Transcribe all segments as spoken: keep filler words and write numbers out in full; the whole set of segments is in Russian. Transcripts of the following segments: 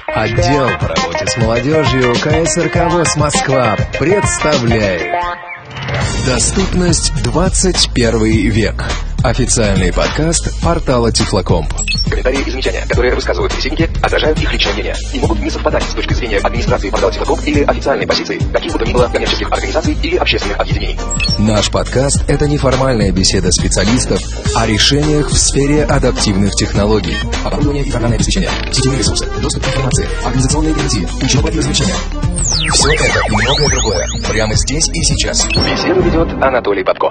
Отдел по работе с молодежью ка эс эр ка ВОС Москва представляет «Доступность двадцать первый век». Официальный подкаст портала Тифлокомп. Комментарии и замечания, которые высказывают собеседники, отражают их личное мнение и могут не совпадать с точки зрения администрации портала Тифлокомп или официальной позиции каких бы то ни было коммерческих организаций или общественных объединений. Наш подкаст – это неформальная беседа специалистов о решениях в сфере адаптивных технологий. Оборудование и программное обеспечение, сетевые ресурсы, доступ к информации, организационные гарантии, учеба и развлечения. Все это и многое другое прямо здесь и сейчас. Беседу ведет Анатолий Бабко.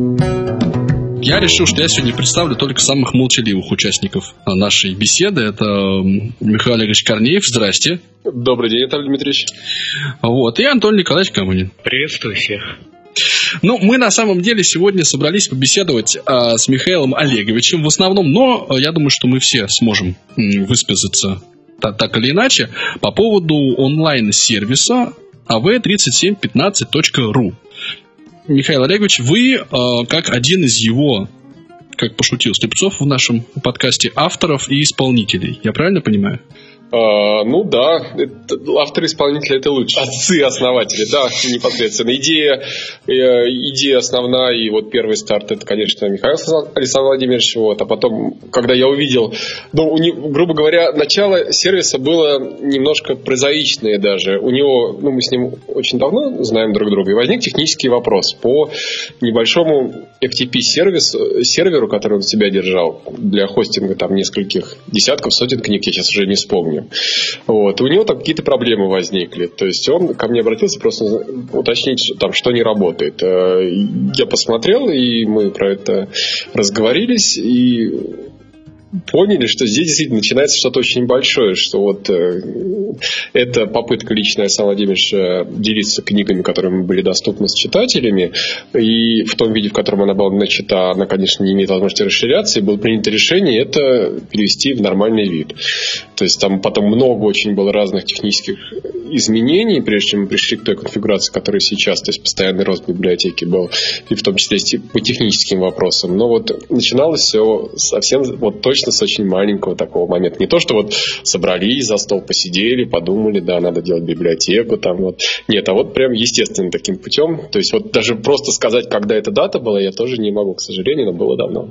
Я решил, что я сегодня представлю только самых молчаливых участников нашей беседы. Это Михаил Олегович Корнеев. Здрасте. Добрый день, Анатолий Дмитриевич. Вот. И Анатолий Николаевич Камынин. Приветствую всех. Ну, мы на самом деле сегодня собрались побеседовать а, с Михаилом Олеговичем в основном, но я думаю, что мы все сможем м, высказаться так, так или иначе по поводу онлайн-сервиса а вэ тридцать семь пятнадцать точка ру. Михаил Олегович, вы, э, как один из его, как пошутил Слепцов в нашем подкасте, авторов и исполнителей. Я правильно понимаю? А, ну да, это, авторы-исполнители — это лучше. Отцы-основатели, да, непосредственно. Идея, э, идея основная, и вот первый старт — это, конечно, Михаил Александр Владимирович. Вот, а потом, когда я увидел, ну, у него, грубо говоря, начало сервиса было немножко прозаичное даже. У него, ну, мы с ним очень давно знаем друг друга, и возник технический вопрос по небольшому эф ти пи-сервису, серверу, который он в себя держал для хостинга там нескольких десятков, сотен книг, я сейчас уже не вспомню. Вот. И у него там какие-то проблемы возникли. То есть он ко мне обратился просто уточнить, там, что не работает. Я посмотрел, и мы про это разговорились, и поняли, что здесь действительно начинается что-то очень большое, что вот э, это попытка лично Александра Владимировича делиться книгами, которые были доступны с читателями, и в том виде, в котором она была начата, она, конечно, не имеет возможности расширяться, и было принято решение это перевести в нормальный вид. То есть там потом много очень было разных технических изменений, прежде чем мы пришли к той конфигурации, которая сейчас, то есть постоянный рост библиотеки был, и в том числе по техническим вопросам. Но вот начиналось все совсем вот точно с очень маленького такого момента. Не то, что вот собрались за стол, посидели, подумали, да, надо делать библиотеку там вот. Нет, а вот прям естественным таким путем. То есть вот даже просто сказать, когда эта дата была, я тоже не могу, к сожалению, но было давно.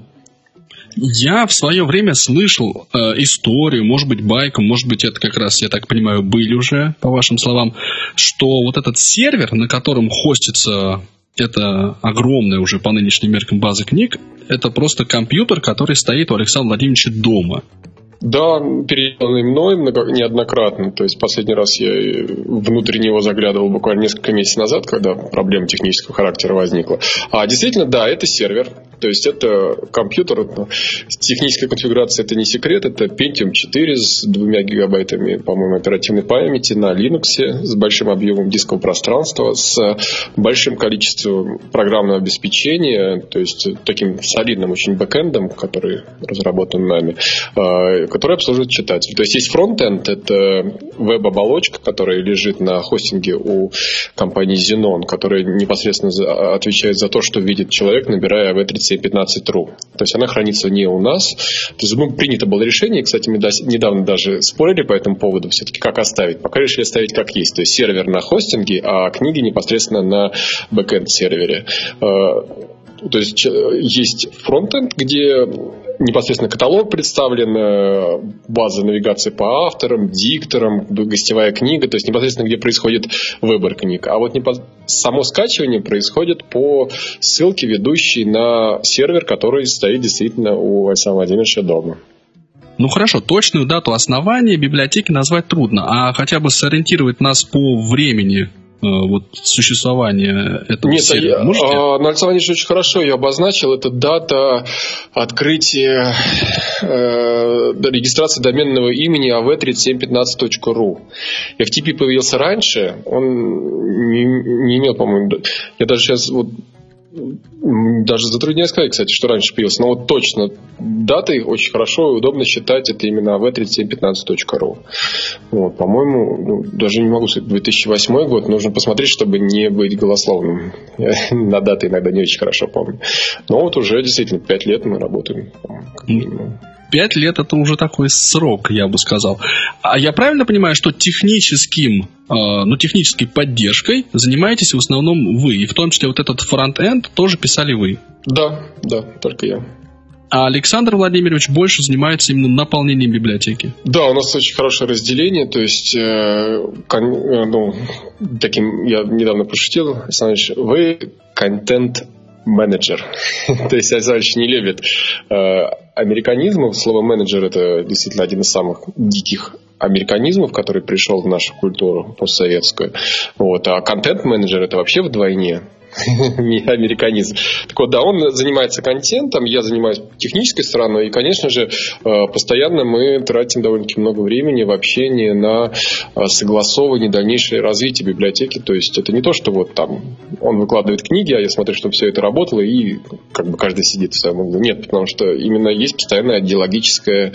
Я в свое время слышал э, историю, может быть, байку, может быть, это как раз, я так понимаю, были уже, по вашим словам, что вот этот сервер, на котором хостится это огромная уже по нынешним меркам база книг, это просто компьютер, который стоит у Александра Владимировича дома. Да, переделанный мной неоднократно. То есть последний раз я внутрь него заглядывал буквально несколько месяцев назад, когда проблема технического характера возникла. А действительно, да, это сервер. То есть это компьютер. Техническая конфигурация — это не секрет. Это Pentium четыре с двумя гигабайтами, по-моему, оперативной памяти на Linux, с большим объемом дискового пространства, с большим количеством программного обеспечения, то есть таким солидным очень бэкэндом, который разработан нами, который обслуживает читатель. То есть есть фронтенд, это веб-оболочка, которая лежит на хостинге у компании Xenon, которая непосредственно отвечает за то, что видит человек, набирая а вэ тридцать семь пятнадцать точка ру. То есть она хранится не у нас. То есть ну, принято было решение, кстати, мы недавно даже спорили по этому поводу, все-таки как оставить. Пока решили оставить как есть. То есть сервер на хостинге, а книги непосредственно на бэкэнд-сервере. То есть есть фронтенд, где непосредственно каталог представлен, база навигации по авторам, дикторам, гостевая книга, то есть непосредственно где происходит выбор книг. А вот непос... само скачивание происходит по ссылке, ведущей на сервер, который стоит действительно у Александра Владимировича дома. Ну хорошо, точную дату основания библиотеки назвать трудно, а хотя бы сориентировать нас по времени вот существования этого Нет, сервера. Нет, можете? а, Александр Владимирович очень хорошо ее обозначил. Это дата открытия э, регистрации доменного имени а вэ тридцать семь пятнадцать точка ру. эф ти пи появился раньше, он не, не имел, по-моему, я даже сейчас вот даже затрудняюсь сказать, кстати, что раньше появился. Но вот точно даты очень хорошо и удобно считать. Это именно а вэ тридцать семь пятнадцать точка ру. Вот, по-моему, ну, даже не могу сказать, две тысячи восьмой год. Нужно посмотреть, чтобы не быть голословным. Я на даты иногда не очень хорошо помню. Но вот уже действительно пять лет мы работаем, как минимум. пять лет это уже такой срок, я бы сказал. А я правильно понимаю, что техническим, ну, технической поддержкой занимаетесь в основном вы, и в том числе вот этот фронт-энд тоже писали вы? Да, да, только я. А Александр Владимирович больше занимается именно наполнением библиотеки? Да, у нас очень хорошее разделение, то есть, э, кон, ну, таким, я недавно пошутил, Александр Ильич, вы контент-менеджер. То есть Александр Ильич не любит э, американизмов, слово менеджер это действительно один из самых диких американизмов, который пришел в нашу культуру постсоветскую. Вот. А контент-менеджер это вообще вдвойне американизм. Так вот, да, он занимается контентом, я занимаюсь технической стороной, и, конечно же, постоянно мы тратим довольно-таки много времени в общении на согласовывание дальнейшее развитие библиотеки. То есть это не то, что вот там он выкладывает книги, а я смотрю, чтобы все это работало, и как бы каждый сидит в своем углу. Нет, потому что именно есть постоянное диалогическое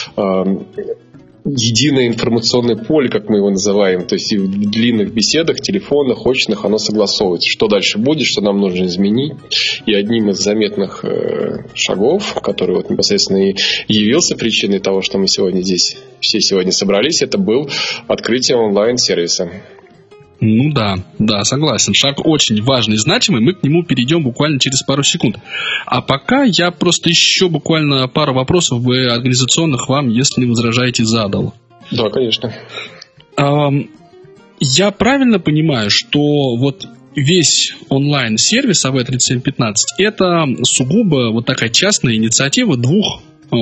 единое информационное поле, как мы его называем, то есть и в длинных беседах, телефонах, очных оно согласовывается, что дальше будет, что нам нужно изменить. И одним из заметных э, шагов, который вот непосредственно и явился причиной того, что мы сегодня здесь все сегодня собрались, это был открытие онлайн-сервиса. Ну да, да, согласен. Шаг очень важный и значимый. Мы к нему перейдем буквально через пару секунд. А пока я просто еще буквально пару вопросов организационных вам, если не возражаете, задал. Да, конечно. Я правильно понимаю, что вот весь онлайн-сервис эй ви тридцать семь пятнадцать это сугубо вот такая частная инициатива двух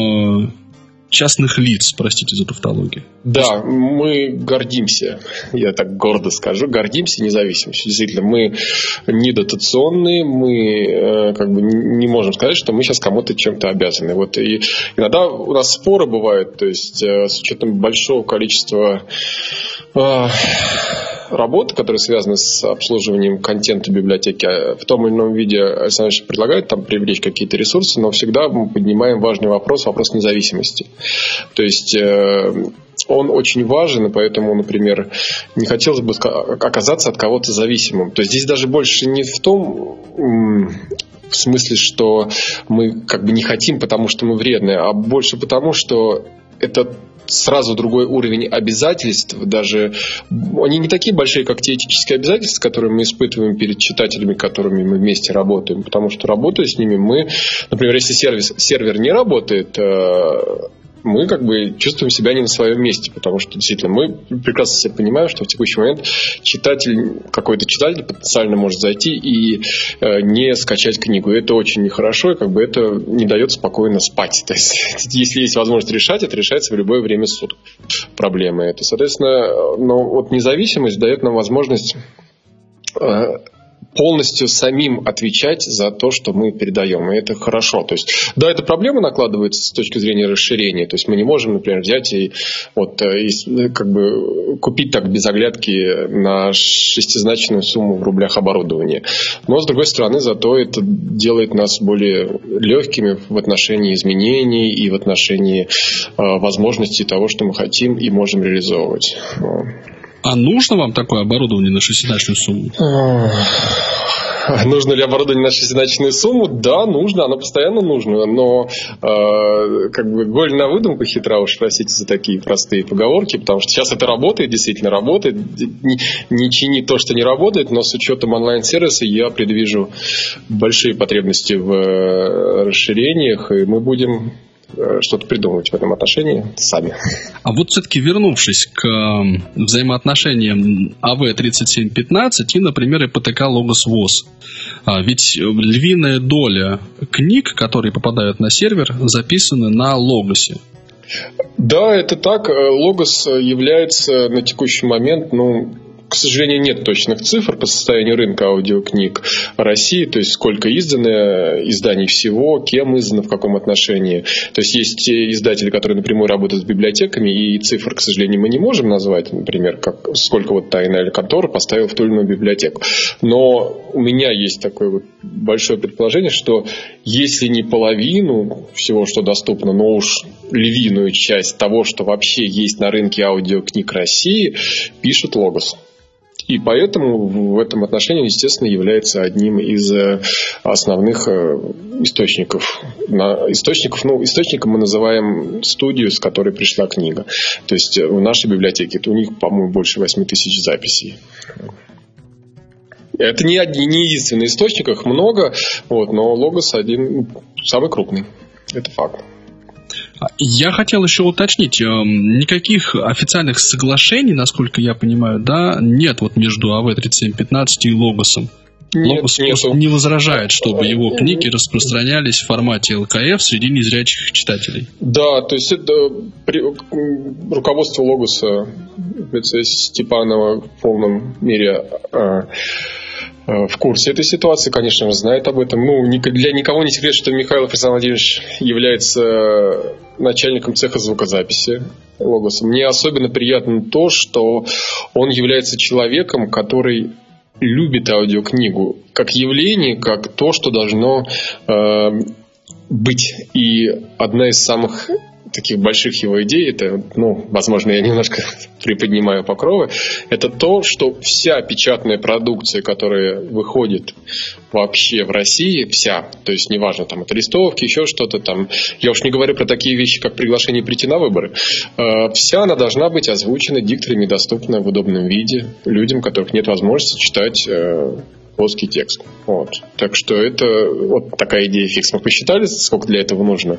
частных лиц, простите за тавтологию? Да, мы гордимся, я так гордо скажу, гордимся независимостью. Действительно, мы не дотационные, мы э, как бы не можем сказать, что мы сейчас кому-то чем-то обязаны. Вот, и иногда у нас споры бывают, то есть э, с учетом большого количества э, работы, которые связаны с обслуживанием контента библиотеки, в том или ином виде Александр Ильич предлагает там привлечь какие-то ресурсы, но всегда мы поднимаем важный вопрос, вопрос независимости. То есть э, он очень важен, и поэтому, например, не хотелось бы оказаться от кого-то зависимым. То есть здесь даже больше не в том, в смысле, что мы как бы не хотим, потому что мы вредные, а больше потому, что это сразу другой уровень обязательств, даже они не такие большие, как те этические обязательства, которые мы испытываем перед читателями, которыми мы вместе работаем, потому что работая с ними, мы, например, если сервис, сервер не работает, мы как бы чувствуем себя не на своем месте, потому что действительно мы прекрасно себе понимаем, что в текущий момент читатель, какой-то читатель потенциально может зайти и э, не скачать книгу. И это очень нехорошо, и как бы это не дает спокойно спать. То есть, если есть возможность решать, это решается в любое время суток. Проблема это. Соответственно, но вот независимость дает нам возможность э, полностью самим отвечать за то, что мы передаем. И это хорошо. То есть, да, эта проблема накладывается с точки зрения расширения. То есть мы не можем, например, взять и, вот, и как бы купить так без оглядки на шестизначную сумму в рублях оборудование. Но, с другой стороны, зато это делает нас более легкими в отношении изменений и в отношении э, возможностей того, что мы хотим и можем реализовывать. А нужно вам такое оборудование на шестизначную сумму? Нужно ли оборудование на шестизначную сумму? Да, нужно, оно постоянно нужно, но э, как бы голь на выдумку хитра, уж простите за такие простые поговорки, потому что сейчас это работает, действительно работает, не, не чини то, что не работает, но с учетом онлайн-сервиса я предвижу большие потребности в расширениях, и мы будем что-то придумывать в этом отношении сами. А вот все-таки вернувшись к взаимоотношениям эй ви тридцать семь пятнадцать и, например, ИПТК Logos ВОЗ. Ведь львиная доля книг, которые попадают на сервер, записаны на Логосе. Да, это так. Логос является на текущий момент, ну, к сожалению, нет точных цифр по состоянию рынка аудиокниг России, то есть сколько издано изданий всего, кем издано, в каком отношении. То есть есть издатели, которые напрямую работают с библиотеками, и цифр, к сожалению, мы не можем назвать, например, как, сколько вот та иная контора поставила в ту или иную библиотеку. Но у меня есть такое вот большое предположение, что если не половину всего, что доступно, но уж львиную часть того, что вообще есть на рынке аудиокниг России, пишет Логос. И поэтому в этом отношении, естественно, является одним из основных источников. Источников, ну, источником мы называем студию, с которой пришла книга. То есть в нашей библиотеке у них, по-моему, больше восемь тысяч записей. Это не, не единственный источник, их много, вот, но Логос один самый крупный. Это факт. Я хотел еще уточнить, никаких официальных соглашений, насколько я понимаю, да, нет вот между эй ви тридцать семь пятнадцать и Логосом. Логос просто не возражает, чтобы его книги распространялись в формате эл ка эф среди незрячих читателей. Да, то есть это при, руководство Логоса в лице Степанова в полном мере э, э, в курсе этой ситуации, конечно же, знает об этом. Ну, для никого не секрет, что Михаил Александр Владимирович является начальником цеха звукозаписи Логоса. Мне особенно приятно то, что он является человеком, который любит аудиокнигу как явление, как то, что должно э, быть. И одна из самых таких больших его идей, это, ну, возможно, я немножко приподнимаю покровы, это то, что вся печатная продукция, которая выходит вообще в России, вся, то есть неважно, там, это листовки, еще что-то там, я уж не говорю про такие вещи, как приглашение прийти на выборы, э, вся она должна быть озвучена дикторами, доступна в удобном виде людям, у которых нет возможности читать э, плоский текст. Вот. Так что это вот такая идея фикс. Мы посчитали, сколько для этого нужно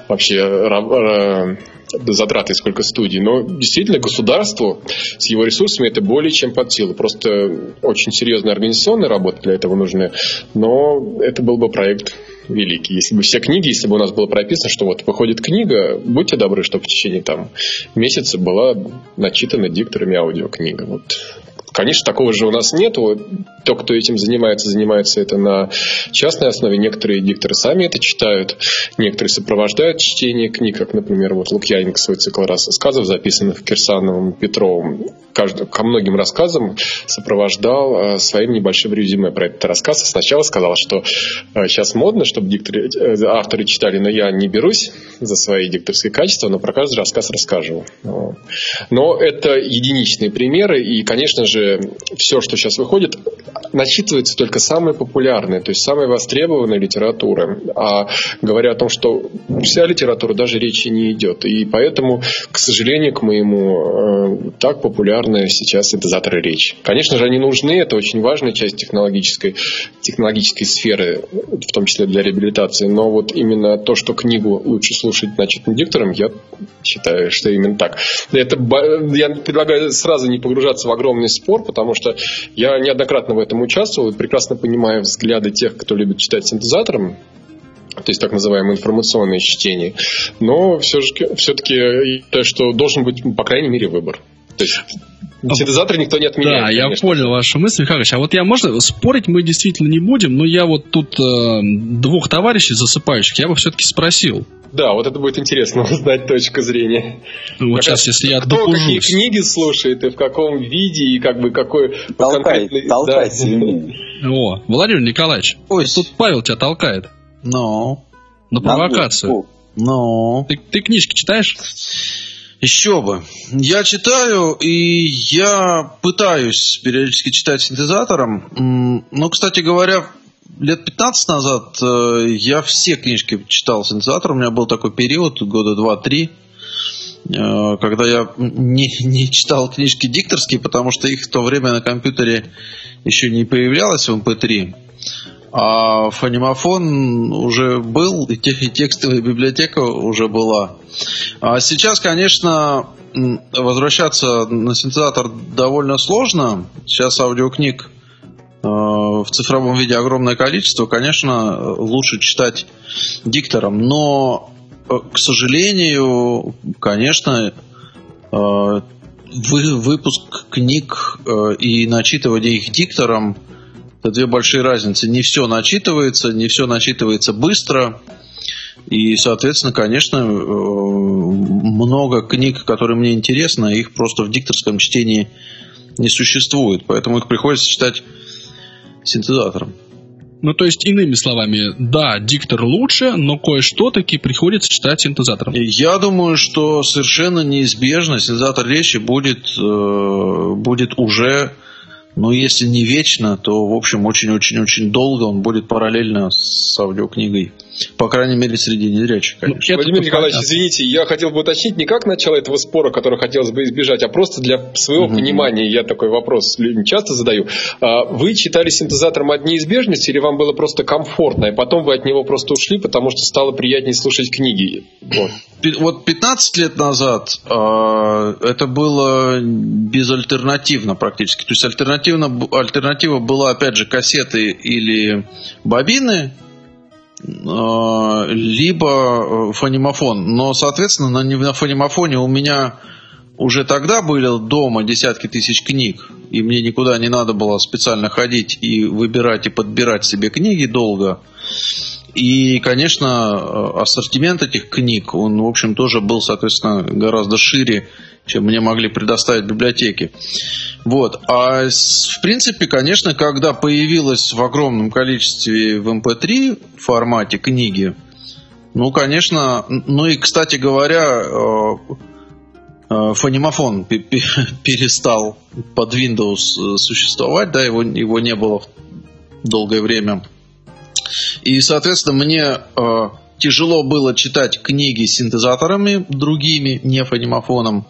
вообще затраты, сколько студий. Но действительно государству с его ресурсами это более чем под силу. Просто очень серьезная организационная работа для этого нужна. Но это был бы проект великий. Если бы все книги, если бы у нас было прописано, что вот выходит книга, будьте добры, чтобы в течение там месяца была начитана дикторами аудиокнига. Вот. Конечно, такого же у нас нет. То, кто этим занимается, занимается это на частной основе. Некоторые дикторы сами это читают, некоторые сопровождают чтение книг, как, например, вот Лукьяненко свой цикл рассказов, записанных Кирсановым, Петровым, каждый, ко многим рассказам сопровождал своим небольшим резюме про этот рассказ. Сначала сказал, что сейчас модно, чтобы дикторы, авторы читали, но я не берусь за свои дикторские качества, но про каждый рассказ расскажу. Но это единичные примеры, и, конечно же, все, что сейчас выходит, начитывается только самое популярное, то есть самая востребованная литература. А говоря о том, что вся литература, даже речи не идет. И поэтому, к сожалению, к моему, так популярны сейчас синтезаторы речи. Конечно же, они нужны, это очень важная часть технологической, технологической сферы, в том числе для реабилитации. Но вот именно то, что книгу лучше слушать начитанным диктором, я считаю, что именно так. Это, я предлагаю сразу не погружаться в огромный спор, потому что я неоднократно в этом участвовал и прекрасно понимаю взгляды тех, кто любит читать синтезатором, то есть так называемое информационное чтение. Но все-таки, все-таки что должен быть, по крайней мере, выбор. То есть синтезатор никто не отменяет. Да, конечно. Я понял вашу мысль, Михайлович. А вот я, можно, спорить мы действительно не будем, но я вот тут э, двух товарищей засыпающих, я бы все-таки спросил. Да, вот это будет интересно узнать точку зрения. Ну, вот сейчас, если я кто допужусь. Какие книги слушает и в каком виде, и как бы какой... Толкай, конкретный... толкай да. сильнее. О, Владимир Николаевич, Ой. тут Павел тебя толкает. Ну. На провокацию. Ну. Ты, ты книжки читаешь? Еще бы. Я читаю, и я пытаюсь периодически читать синтезатором. Но, кстати говоря, лет пятнадцать назад я все книжки читал синтезатором. У меня был такой период, года два-три, когда я не, не читал книжки дикторские, потому что их в то время на компьютере еще не появлялось в эм пэ три. А фонемофон уже был, и текстовая библиотека уже была. А сейчас, конечно, возвращаться на синтезатор довольно сложно. Сейчас аудиокниг э, в цифровом виде огромное количество. Конечно, лучше читать диктором. Но, к сожалению, конечно, э, вы, выпуск книг э, и начитывание их диктором — это две большие разницы. Не все начитывается, не все начитывается быстро. И, соответственно, конечно, много книг, которые мне интересны, их просто в дикторском чтении не существует. Поэтому их приходится читать синтезатором. Ну, то есть, иными словами, да, диктор лучше, но кое-что таки приходится читать синтезатором. Я думаю, что совершенно неизбежно синтезатор речи будет, будет уже ну, если не вечно, то, в общем, очень-очень-очень долго он будет параллельно с аудиокнигой. По крайней мере, среди незрячих, конечно. Ну, Владимир Николаевич, понятно. Извините, я хотел бы уточнить не как начало этого спора, который хотелось бы избежать, а просто для своего угу. понимания. Я такой вопрос людям часто задаю. Вы читали синтезатором от неизбежности или вам было просто комфортно, и потом вы от него просто ушли, потому что стало приятнее слушать книги? Вот, вот пятнадцать лет назад э, это было безальтернативно практически. То есть альтернативно, альтернатива была, опять же, кассеты или бобины, либо фонемофон. Но, соответственно, на, на фонемофоне у меня уже тогда были дома десятки тысяч книг, и мне никуда не надо было специально ходить и выбирать и подбирать себе книги долго. И, конечно, ассортимент этих книг, он, в общем, тоже был, соответственно, гораздо шире, чем мне могли предоставить библиотеки. Вот. А в принципе, конечно, когда появилась в огромном количестве в эм пэ три формате книги, ну, конечно, ну и, кстати говоря, фонемофон перестал под Windows существовать, да, его, его не было долгое время. И, соответственно, мне тяжело было читать книги с синтезаторами другими, не фонемофоном.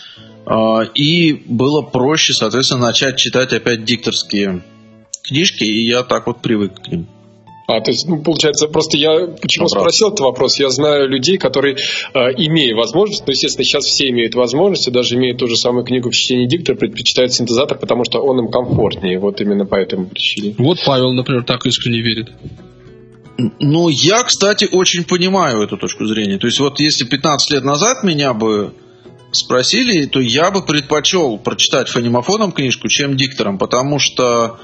И было проще, соответственно, начать читать опять дикторские книжки, и я так вот привык к ним. А, то есть, ну, получается, просто я почему Обратно. спросил этот вопрос, я знаю людей, которые, э, имея возможность, ну, естественно, сейчас все имеют возможность, и даже имея ту же самую книгу в чтении диктора, предпочитают синтезатор, потому что он им комфортнее, вот именно по этому причине. Вот Павел, например, так искренне верит. Ну, я, кстати, очень понимаю эту точку зрения. То есть, вот если пятнадцать лет назад меня бы спросили, то я бы предпочел прочитать фонемофоном книжку, чем диктором, потому что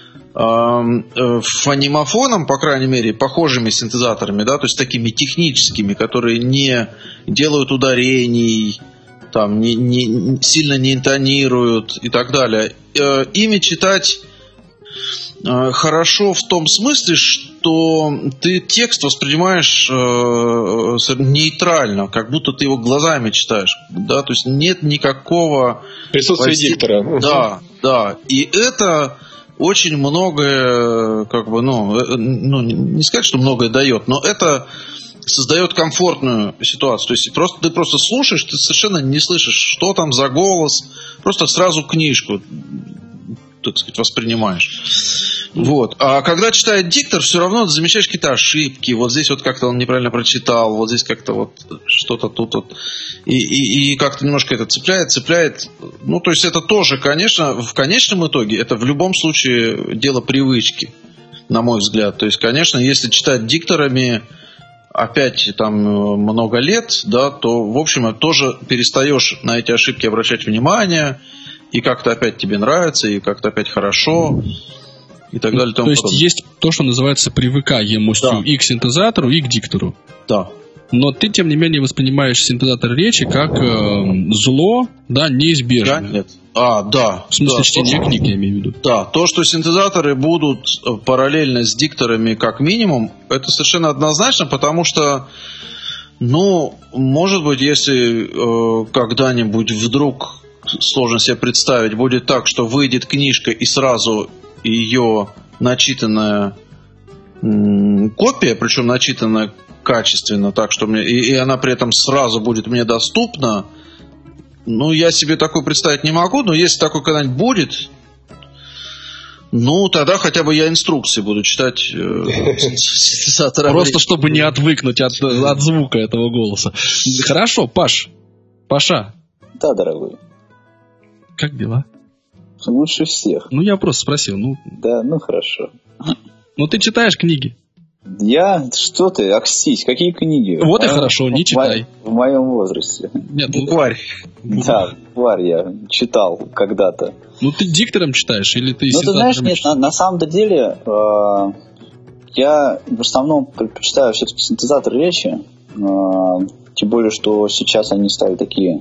э, фонемофоном, по крайней мере, похожими синтезаторами, да, то есть такими техническими, которые не делают ударений, там, не, не, сильно не интонируют и так далее, э, ими читать э, хорошо в том смысле, что ты текст воспринимаешь э, нейтрально, как будто ты его глазами читаешь, да, то есть нет никакого присутствия воздействия диктора. Да, да, и это очень многое, как бы, ну, ну, не сказать, что многое дает, но это создает комфортную ситуацию. То есть просто ты просто слушаешь, ты совершенно не слышишь, что там за голос, просто сразу книжку, так сказать, воспринимаешь. Вот. А когда читает диктор, все равно ты замечаешь какие-то ошибки. Вот здесь вот как-то он неправильно прочитал, вот здесь как-то вот что-то тут вот. И, и, и как-то немножко это цепляет, цепляет. Ну, то есть это тоже, конечно, в конечном итоге, это в любом случае дело привычки, на мой взгляд. То есть, конечно, если читать дикторами опять там много лет, да, то, в общем, тоже перестаешь на эти ошибки обращать внимание, и как-то опять тебе нравится, и как-то опять хорошо. И так далее, то есть подобное. Есть то, что называется привыкаемостью, да, и к синтезатору, и к диктору. Да. Но ты, тем не менее, воспринимаешь синтезатор речи как э, зло, да, неизбежное. Да, нет. А, да. В смысле да, чтения то, книг, я имею в виду. Да, то, что синтезаторы будут параллельно с дикторами как минимум, это совершенно однозначно, потому что, ну, может быть, если э, когда-нибудь вдруг, сложно себе представить, будет так, что выйдет книжка и сразу ее начитанная м- копия, причем начитанная качественно, так что мне и, и она при этом сразу будет мне доступна. Ну, я себе такое представить не могу, но если такое когда-нибудь будет, ну, тогда хотя бы я инструкции буду читать. Просто чтобы не отвыкнуть от, от звука этого голоса. Хорошо, Паш. Паша. Да, дорогой. Как дела? Лучше всех. Ну, я просто спросил. Ну... Да, ну хорошо. Ну, ты читаешь книги? Я? Что ты? Акстись, какие книги? Вот и хорошо, не читай. В моем возрасте. Нет, ну, букварь. Да, букварь я читал когда-то. Ну, ты диктором читаешь или ты... Ну, ты знаешь, нет, на, на самом деле э, я в основном предпочитаю все-таки синтезатор речи. Э, тем более, что сейчас они стали такие...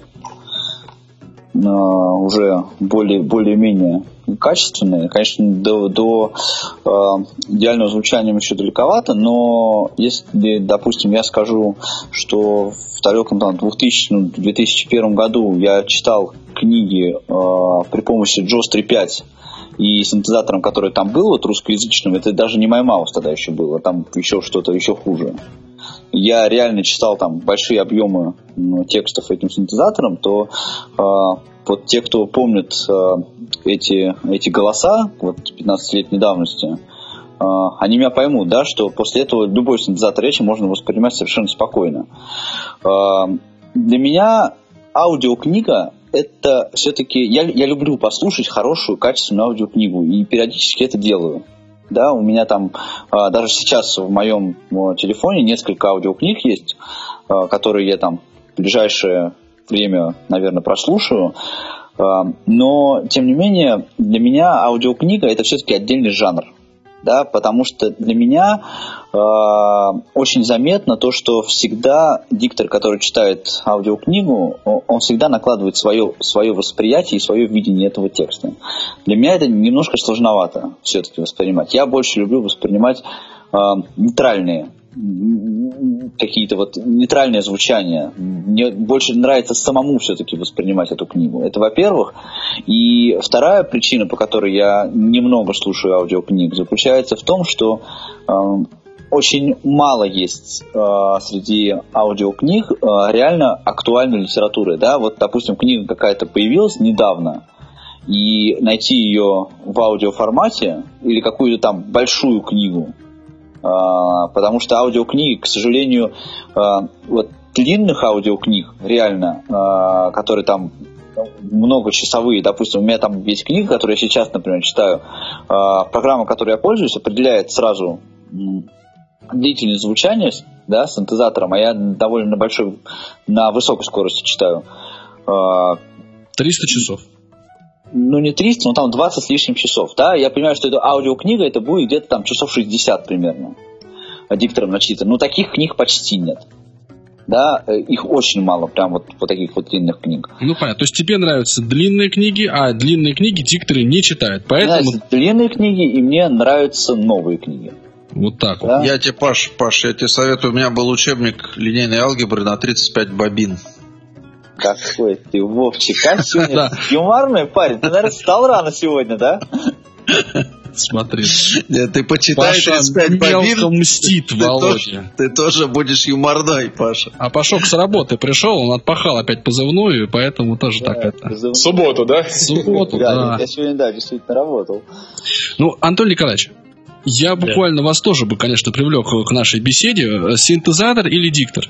уже более, более-менее качественные. Конечно, до, до э, идеального звучания еще далековато, но если, допустим, я скажу, что в далеком там, двухтысячном - две тысячи первом году я читал книги э, при помощи джоус три пять и синтезатором, который там был, вот русскоязычным, это даже не MyMouse тогда еще было, там еще что-то еще хуже. Я реально читал там большие объемы ну, текстов этим синтезатором, то э, вот те, кто помнит э, эти, эти голоса вот пятнадцатилетней давности, Uh, они меня поймут, да, что после этого любой синтезатор речи можно воспринимать совершенно спокойно. Uh, для меня аудиокнига это все-таки... Я, я люблю послушать хорошую, качественную аудиокнигу, и периодически это делаю. Да, у меня там uh, даже сейчас в моем uh, телефоне несколько аудиокниг есть, uh, которые я там в ближайшее время, наверное, прослушаю. Uh, но, тем не менее, для меня аудиокнига это все-таки отдельный жанр. Да, потому что для меня э, очень заметно то, что всегда диктор, который читает аудиокнигу, он всегда накладывает свое, свое восприятие и свое видение этого текста. Для меня это немножко сложновато все-таки воспринимать. Я больше люблю воспринимать э, нейтральные какие-то вот нейтральное звучание. Мне больше нравится самому все-таки воспринимать эту книгу. Это, во-первых. И вторая причина, по которой я немного слушаю аудиокниг, заключается в том, что э, очень мало есть э, среди аудиокниг э, реально актуальной литературы. Да? Вот, допустим, книга какая-то появилась недавно, и найти ее в аудиоформате или какую-то там большую книгу, потому что аудиокниги, к сожалению, вот длинных аудиокниг, реально, которые там многочасовые, допустим, у меня там есть книга, которую я сейчас, например, читаю, программа, которой я пользуюсь, определяет сразу длительность звучания, да, синтезатором, а я довольно на большой, на высокой скорости читаю. триста часов. Ну, не триста, но там двадцать с лишним часов, да, я понимаю, что это аудиокнига, это будет где-то там часов шестьдесят примерно диктором начитано, но таких книг почти нет, да, их очень мало, прям вот, вот таких вот длинных книг. Ну, понятно, то есть тебе нравятся длинные книги, а длинные книги дикторы не читают, поэтому... Мне нравятся длинные книги, и мне нравятся новые книги. Вот так да? вот. Я тебе, Паш, Паш, я тебе советую, у меня был учебник линейной алгебры на тридцать пять бобин. Какой ты, Вовчик, а сегодня юморный парень. Ты, наверное, встал рано сегодня, да? Смотри. Нет, ты почитай тридцать пять бобин. Мстит, ты, Володя. Тоже, ты тоже будешь юморной, Паша. А Пашок с работы пришел, он отпахал опять позывную, поэтому тоже да, так это... В субботу, да? В субботу, да. да. Я сегодня, да, действительно работал. Ну, Антон Николаевич, я буквально да. вас тоже бы, конечно, привлек к нашей беседе. Синтезатор или диктор?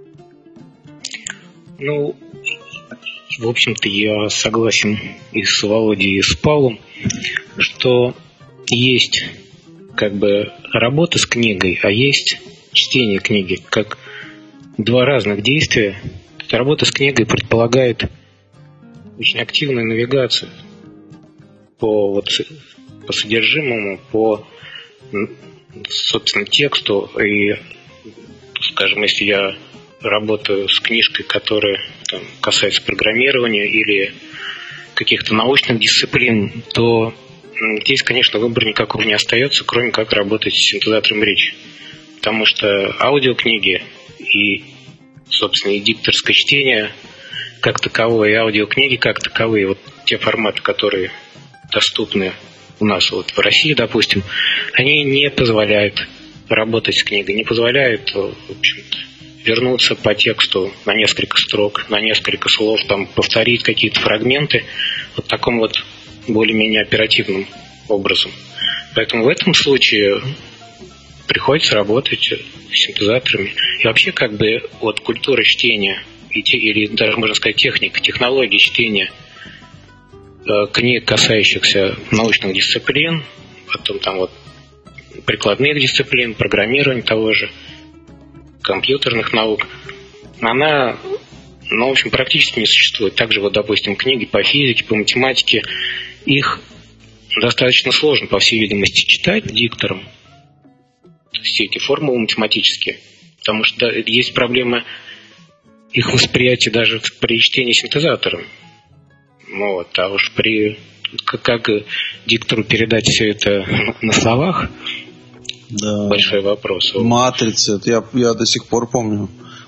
Ну... В общем-то, я согласен и с Володей, и с Павлом, что есть как бы работа с книгой, а есть чтение книги, как два разных действия. Работа с книгой предполагает очень активную навигацию по, вот, по содержимому, по, собственно, тексту. И, скажем, если я работаю с книжкой, которая там, касается программирования или каких-то научных дисциплин, то здесь, конечно, выбора никакого не остается, кроме как работать с синтезатором речи. Потому что аудиокниги и, собственно, и дикторское чтение как таковое, и аудиокниги как таковые, вот те форматы, которые доступны у нас вот в России, допустим, они не позволяют работать с книгой, не позволяют, в общем-то, вернуться по тексту на несколько строк, на несколько слов, там, повторить какие-то фрагменты вот таком вот более-менее оперативным образом. Поэтому в этом случае приходится работать с синтезаторами. И вообще, как бы, вот культура чтения, или даже, можно сказать, техника, технология чтения э, книг, касающихся научных дисциплин, потом там вот прикладных дисциплин, программирования того же, компьютерных наук, она, ну, в общем, практически не существует. Также, вот, допустим, книги по физике, по математике, их достаточно сложно, по всей видимости, читать диктором, все эти формулы математические, потому что да, есть проблема их восприятия даже при чтении синтезатором. Ну, вот, а уж при... Как, как диктору передать все это на словах, да. Большой вопрос. Матрица, это я, я до сих пор помню.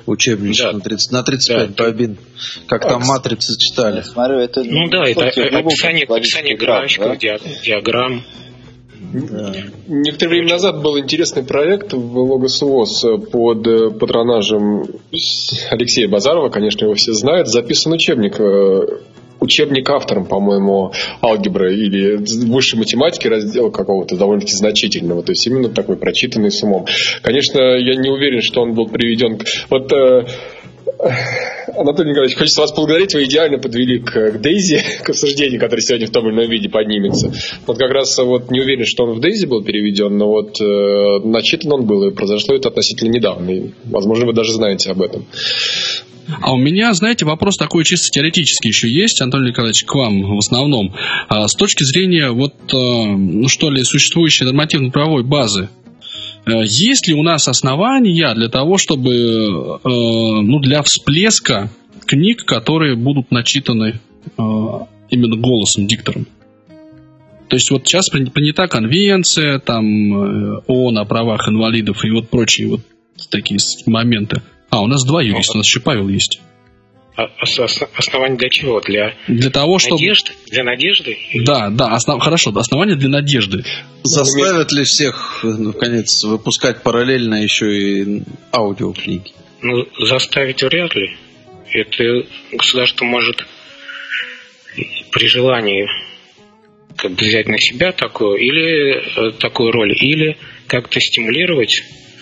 учебничек да. на, тридцать, на тридцать пять да. бобин, как а, там матрицы читали. Я смотрю, это, ну да, это описание, описание графиков, да? диаграмм. Да. Некоторое время назад был интересный проект в Логосвоз под патронажем Алексея Базарова, конечно, его все знают. Записан учебник, учебник автором, по-моему, алгебры или высшей математики раздела какого-то довольно-таки значительного, то есть именно такой прочитанный с умом. Конечно, я не уверен, что он был приведен к... Вот, Анатолий Николаевич, хочется вас поблагодарить, вы идеально подвели к, к Дейзи, к обсуждению, которое сегодня в том или ином виде поднимется. Вот как раз вот не уверен, что он в Дейзи был переведен, но вот э, начитан он был, и произошло это относительно недавно, и, возможно, вы даже знаете об этом. А у меня, знаете, вопрос такой чисто теоретический еще есть, Анатолий Николаевич, к вам в основном. А, с точки зрения, вот, э, ну что ли, существующей нормативно-правовой базы, есть ли у нас основания для того, чтобы, э, ну, для всплеска книг, которые будут начитаны э, именно голосом, диктором? То есть вот сейчас принята конвенция, там, ООН о правах инвалидов и вот прочие вот такие моменты. А, у нас два юриста, у нас еще Павел есть. Основание для чего? Для, для того, чтобы... надежды? Для надежды? Да, да, основ... хорошо, основание для надежды. Заставят ли всех, наконец, выпускать параллельно еще и аудиокниги? Ну, заставить вряд ли. Это государство может при желании как бы взять на себя такую, или такую роль, или как-то стимулировать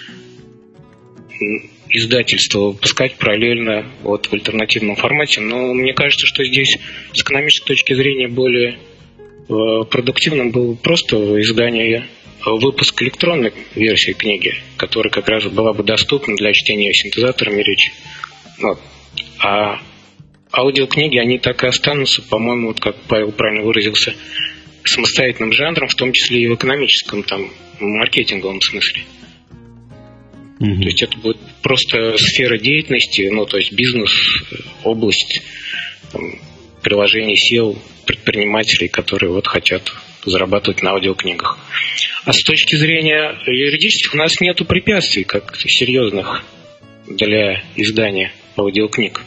издательство выпускать параллельно вот в альтернативном формате. Но мне кажется, что здесь с экономической точки зрения более э, продуктивным было просто издание, выпуск электронной версии книги, которая как раз была бы доступна для чтения синтезаторами речи. Вот. А аудиокниги, они так и останутся, по-моему, вот как Павел правильно выразился, самостоятельным жанром, в том числе и в экономическом, там, маркетинговом смысле. Mm-hmm. То есть это будет просто сфера деятельности, ну, то есть бизнес, область, там, приложений, сил, предпринимателей, которые вот хотят зарабатывать на аудиокнигах. А с точки зрения юридических у нас нету препятствий, как серьезных, для издания аудиокниг.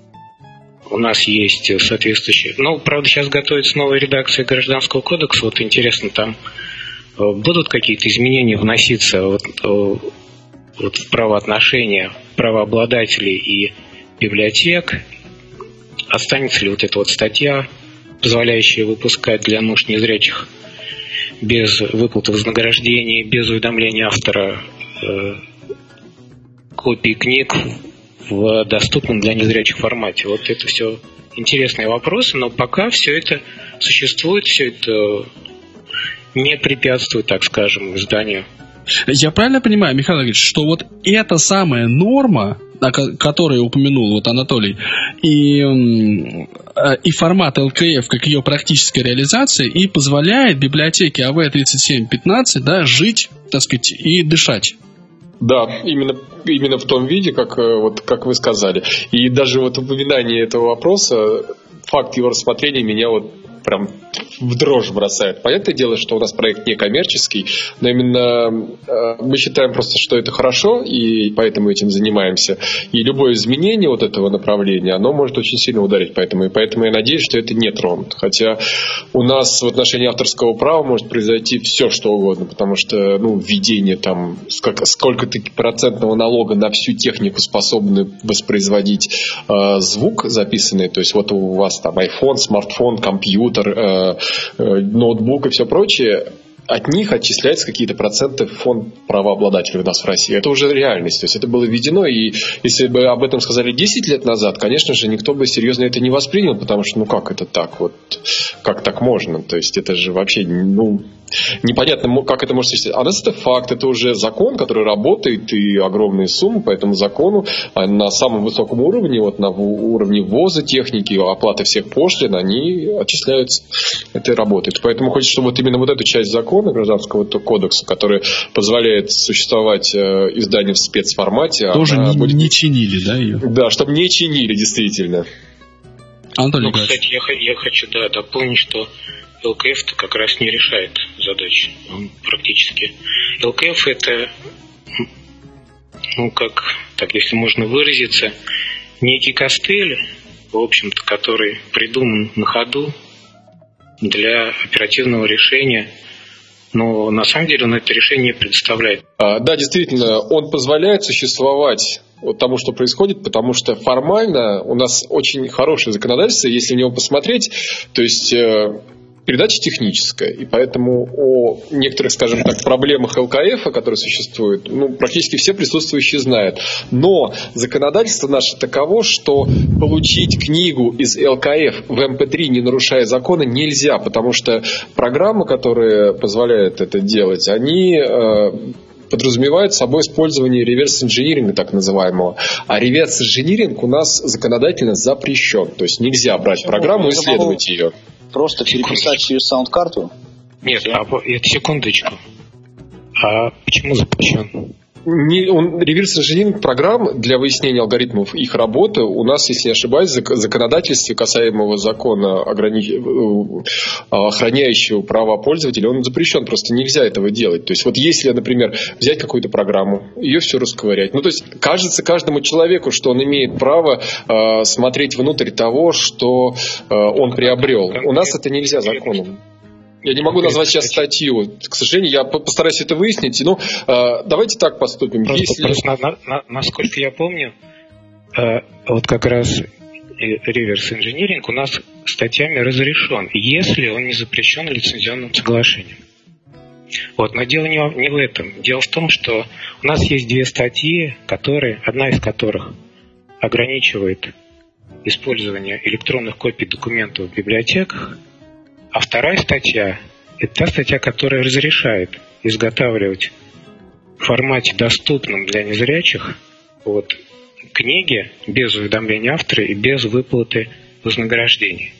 У нас есть соответствующие... Ну, правда, сейчас готовится новая редакция Гражданского кодекса. Вот интересно, там будут какие-то изменения вноситься вот, вот в правоотношения правообладателей и библиотек? Останется ли вот эта вот статья, позволяющая выпускать для нужд незрячих без выплаты вознаграждений, без уведомления автора э, копии книг в доступном для незрячих формате? Вот это все интересные вопросы, но пока все это существует, все это не препятствует, так скажем, изданию. Я правильно понимаю, Михаил Ильич, что вот эта самая норма, о которой упомянул вот Анатолий, и, и формат эл ка эф, как ее практическая реализация, и позволяет библиотеке а вэ тридцать семь пятнадцать, да, жить, так сказать, и дышать? Да, именно, именно в том виде, как, вот, как вы сказали. И даже вот упоминание этого вопроса, факт его рассмотрения меня вот прям в дрожь бросает. Понятное дело, что у нас проект не коммерческий, но именно э, мы считаем просто, что это хорошо, и поэтому этим занимаемся. И любое изменение вот этого направления, оно может очень сильно ударить по этому. И поэтому я надеюсь, что это не тронут. Хотя у нас в отношении авторского права может произойти все, что угодно, потому что, ну, введение там сколько, сколько-то процентного налога на всю технику, способную воспроизводить э, звук записанный, то есть вот у вас там iPhone, смартфон, компьютер, э, ноутбук и все прочее, от них отчисляются какие-то проценты в фонд правообладателей у нас в России. Это уже реальность. То есть это было введено, и если бы об этом сказали десять лет назад, конечно же, никто бы серьезно это не воспринял, потому что, ну как это так? Вот, как так можно? То есть это же вообще, ну, непонятно, как это может существовать. А у нас это факт, это уже закон, который работает, и огромные суммы по этому закону на самом высоком уровне, вот на уровне ввоза техники, оплаты всех пошлин, они отчисляются. Это работает. Поэтому хочется, чтобы вот именно вот эту часть закона Гражданского кодекса, который позволяет существовать э, изданию в спецформате, тоже не, будет... не чинили, да, ее? Да, чтобы не чинили, действительно. Анатолий ну, кстати, я, я хочу да, дополнить, что эл ка эф-то как раз не решает задачи. Он практически. эл ка эф это, ну, как так если можно выразиться, некий костыль, в общем-то, который придуман на ходу для оперативного решения, но на самом деле он это решение не предоставляет. А, да, действительно, он позволяет существовать вот тому, что происходит, потому что формально у нас очень хорошее законодательство, если в него посмотреть, то есть э, передача техническая, и поэтому о некоторых, скажем так, проблемах эл ка эф, которые существуют, ну, практически все присутствующие знают. Но законодательство наше таково, что получить книгу из эл ка эф в эм пэ три, не нарушая закона, нельзя, потому что программы, которые позволяют это делать, они э, подразумевают собой использование реверс-инжиниринга, так называемого. А реверс-инжиниринг у нас законодательно запрещен. То есть нельзя брать программу и исследовать ее. Просто переписать через саунд-карту? Нет, а, это секундочку. А почему запрещен? Не, он, реверс-инжиниринг программ для выяснения алгоритмов их работы у нас, если не ошибаюсь, в законодательстве касаемого закона, ограни... охраняющего права пользователя, он запрещен, просто нельзя этого делать. То есть вот если, например, взять какую-то программу, ее все расковырять, ну то есть кажется каждому человеку, что он имеет право э, смотреть внутрь того, что э, он приобрел. У нас это нельзя законом. Я не могу назвать сейчас статью. К сожалению, я постараюсь это выяснить. Ну, э, давайте так поступим. Просто, Если... просто на, на, насколько я помню, э, вот как раз реверс-инжиниринг у нас статьями разрешен, если он не запрещен лицензионным соглашением. Вот, но дело не, не в этом. Дело в том, что у нас есть две статьи, которые, одна из которых ограничивает использование электронных копий документов в библиотеках, а вторая статья – это та статья, которая разрешает изготавливать в формате, доступном для незрячих, вот, книги без уведомления автора и без выплаты вознаграждений.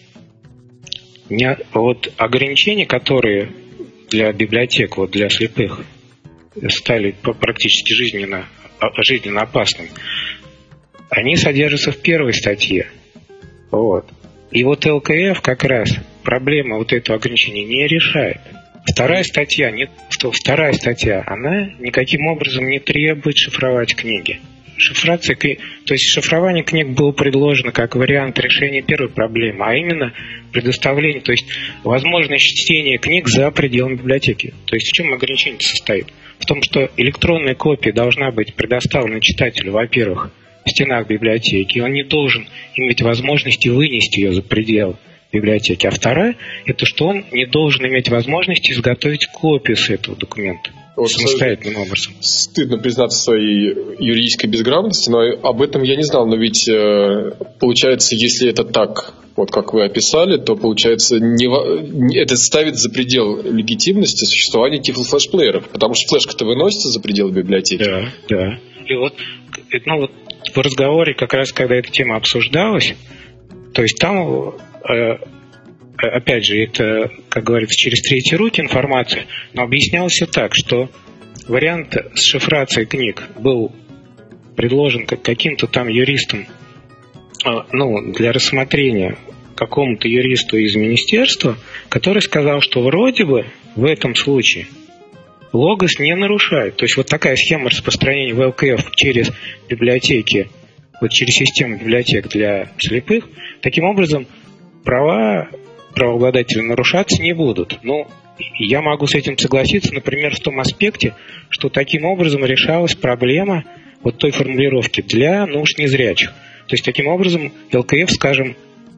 Не, вот ограничения, которые для библиотек, вот для слепых, стали практически жизненно, жизненно опасными, они содержатся в первой статье. Вот. И вот эл ка эф как раз проблема вот этого ограничения не решает. Вторая статья, не, вторая статья, она никаким образом не требует шифровать книги. Шифрация, то есть шифрование книг было предложено как вариант решения первой проблемы, а именно предоставление, то есть возможность чтения книг за пределами библиотеки. То есть в чем ограничение состоит? В том, что электронная копия должна быть предоставлена читателю, во-первых, в стенах библиотеки, он не должен иметь возможности вынести ее за пределы библиотеки. А вторая, это что он не должен иметь возможности изготовить копию с этого документа вот самостоятельным образом. Стыдно признаться в своей юридической безграмотности, но об этом я не знал. Но ведь получается, если это так, вот как вы описали, то получается, не, это ставит за предел легитимности существования тифлофлешплееров, потому что флешка-то выносится за пределы библиотеки. Да, да. И вот, ну вот в разговоре, как раз когда эта тема обсуждалась, то есть там, э, опять же, это, как говорится, через третьи руки информация, но объяснялось все так, что вариант с шифрацией книг был предложен каким-то там юристом, э, ну, для рассмотрения какому-то юристу из министерства, который сказал, что вроде бы в этом случае логос не нарушает. То есть вот такая схема распространения в эл ка эф через библиотеки, вот через систему библиотек для слепых, таким образом права правообладателя нарушаться не будут. Ну, я могу с этим согласиться, например, в том аспекте, что таким образом решалась проблема вот той формулировки для нужд незрячих. То есть таким образом эл ка эф, скажем,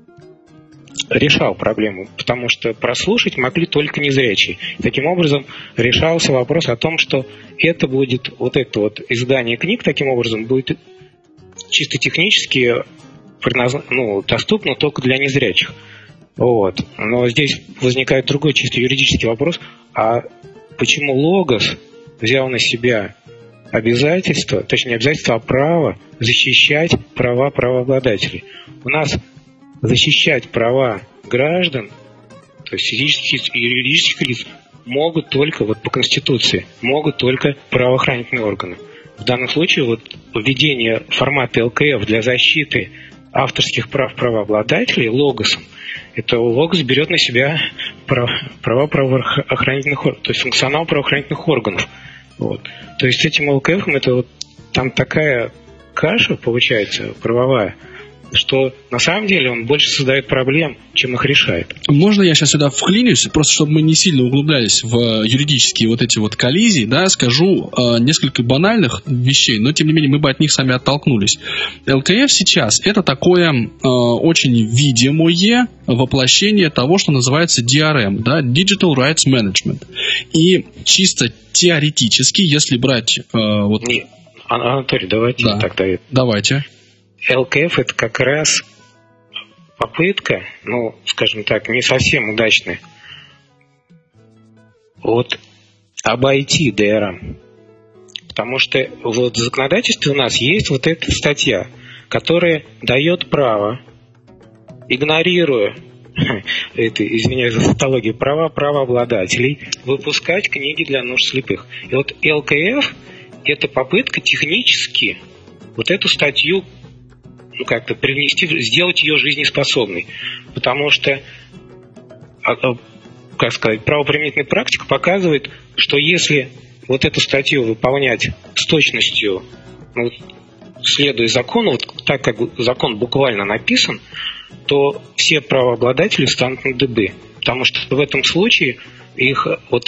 решал проблему, потому что прослушать могли только незрячие. Таким образом решался вопрос о том, что это будет, вот это вот издание книг таким образом будет чисто технически ну, доступно только для незрячих. Вот. Но здесь возникает другой чисто юридический вопрос, а почему Логос взял на себя обязательство, точнее обязательство, а право защищать права правообладателей? У нас защищать права граждан, то есть физических и юридических лиц, могут только, вот по Конституции, могут только правоохранительные органы. В данном случае вот введение формата эл ка эф для защиты авторских прав правообладателей логосом, это логос берет на себя прав, права правоохранительных органов, то есть функционал правоохранительных органов. Вот. То есть с этим эл ка эф это вот там такая каша получается правовая, что на самом деле он больше создает проблем, чем их решает. Можно я сейчас сюда вклинюсь, просто чтобы мы не сильно углублялись в юридические вот эти вот коллизии, да, скажу э, несколько банальных вещей, но тем не менее мы бы от них сами оттолкнулись. эл ка эф сейчас это такое э, очень видимое воплощение того, что называется ди ар эм, да, Digital Rights Management. И чисто теоретически, если брать... Э, вот... Не, Анатолий, давайте да. тогда... Давайте. эл ка эф это как раз попытка, ну, скажем так, не совсем удачная, вот обойти ди ар эм. Потому что вот в законодательстве у нас есть вот эта статья, которая дает право, игнорируя это, извиняюсь за тавтологию, права правообладателей, выпускать книги для нужд слепых. И вот эл ка эф это попытка технически вот эту статью ну, как-то привнести, сделать ее жизнеспособной. Потому что, как сказать, правоприменительная практика показывает, что если вот эту статью выполнять с точностью, ну, следуя закону, вот так как закон буквально написан, то все правообладатели станут на дыбы. Потому что в этом случае их вот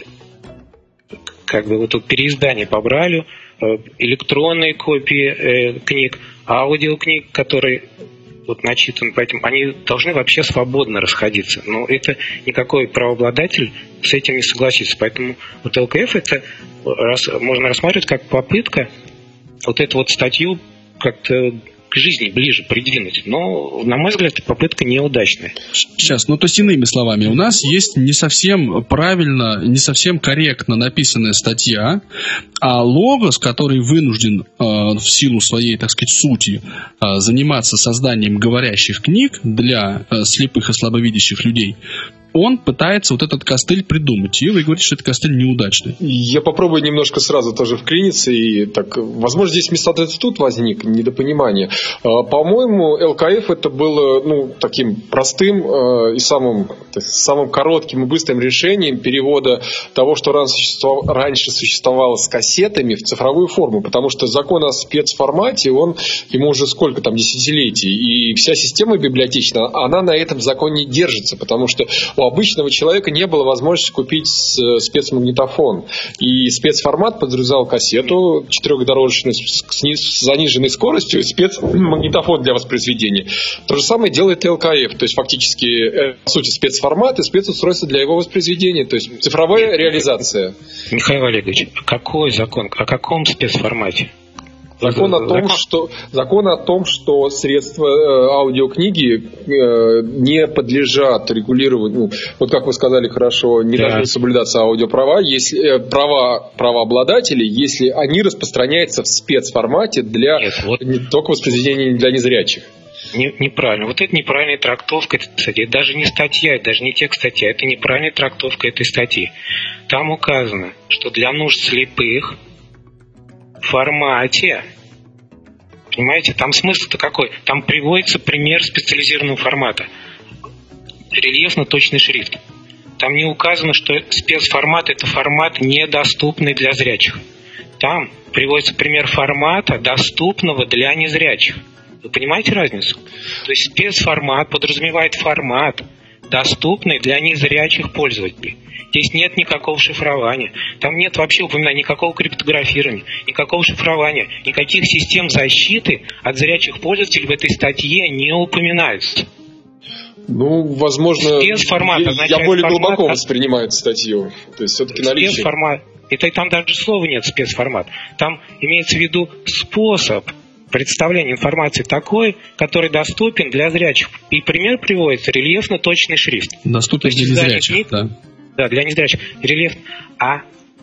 как бы вот тут переиздание по Брайлю, электронные копии э, книг, аудиокниг, которые вот начитаны, поэтому они должны вообще свободно расходиться. Но это никакой правообладатель с этим не согласится. Поэтому вот эл ка эф это раз, можно рассматривать как попытка вот эту вот статью как-то к жизни ближе придвинуть. Но, на мой взгляд, попытка неудачная. Сейчас, ну то есть иными словами, у нас есть не совсем правильно, не совсем корректно написанная статья, а логос, который вынужден э, в силу своей, так сказать, сути э, заниматься созданием говорящих книг для э, слепых и слабовидящих людей, он пытается вот этот костыль придумать. И вы говорите, что этот костыль неудачный. Я попробую немножко сразу тоже вклиниться. И так, возможно, здесь мисотацитут возник, недопонимание. По-моему, эл ка эф это было ну, таким простым и самым, самым коротким и быстрым решением перевода того, что раньше существовало с кассетами, в цифровую форму. Потому что закон о спецформате, он, ему уже сколько там, десятилетий. И вся система библиотечная, она на этом законе держится. Потому что у обычного человека не было возможности купить спецмагнитофон. И спецформат подразумевал кассету четырехдорожечную с заниженной скоростью и спецмагнитофон для воспроизведения. То же самое делает эл ка эф. То есть фактически, по сути, спецформат и спецустройство для его воспроизведения. То есть цифровая реализация. Михаил Олегович, какой закон? О каком спецформате? Закон о том, закон. что закон о том, что средства э, аудиокниги э, не подлежат регулированию. Вот как вы сказали хорошо, не да. должны соблюдаться аудиоправа, если э, права правообладателей, если они распространяются в спецформате для Нет, вот... не только воспроизведения для незрячих. Не, неправильно. Вот это неправильная трактовка этой статьи. Это даже не статья, это даже не текст статьи, это неправильная трактовка этой статьи. Там указано, что для нужд слепых в формате, понимаете, там смысл-то какой? Там приводится пример специализированного формата. Рельефно-точный шрифт. Там не указано, что спецформат – это формат, недоступный для зрячих. Там приводится пример формата, доступного для незрячих. Вы понимаете разницу? То есть спецформат подразумевает формат, доступный для незрячих пользователей. Здесь нет никакого шифрования. Там нет вообще упоминания никакого криптографирования, никакого шифрования, никаких систем защиты от зрячих пользователей в этой статье не упоминаются. Ну, возможно, спецформат я, я более формат, глубоко воспринимаю эту статью. То есть все-таки наличие... Спецформат. Это там даже слова нет, спецформат. Там имеется в виду способ представления информации такой, который доступен для зрячих. И пример приводится рельефно-точный шрифт. Доступен для незрячих, да. Да, для незрячих. Рельеф. А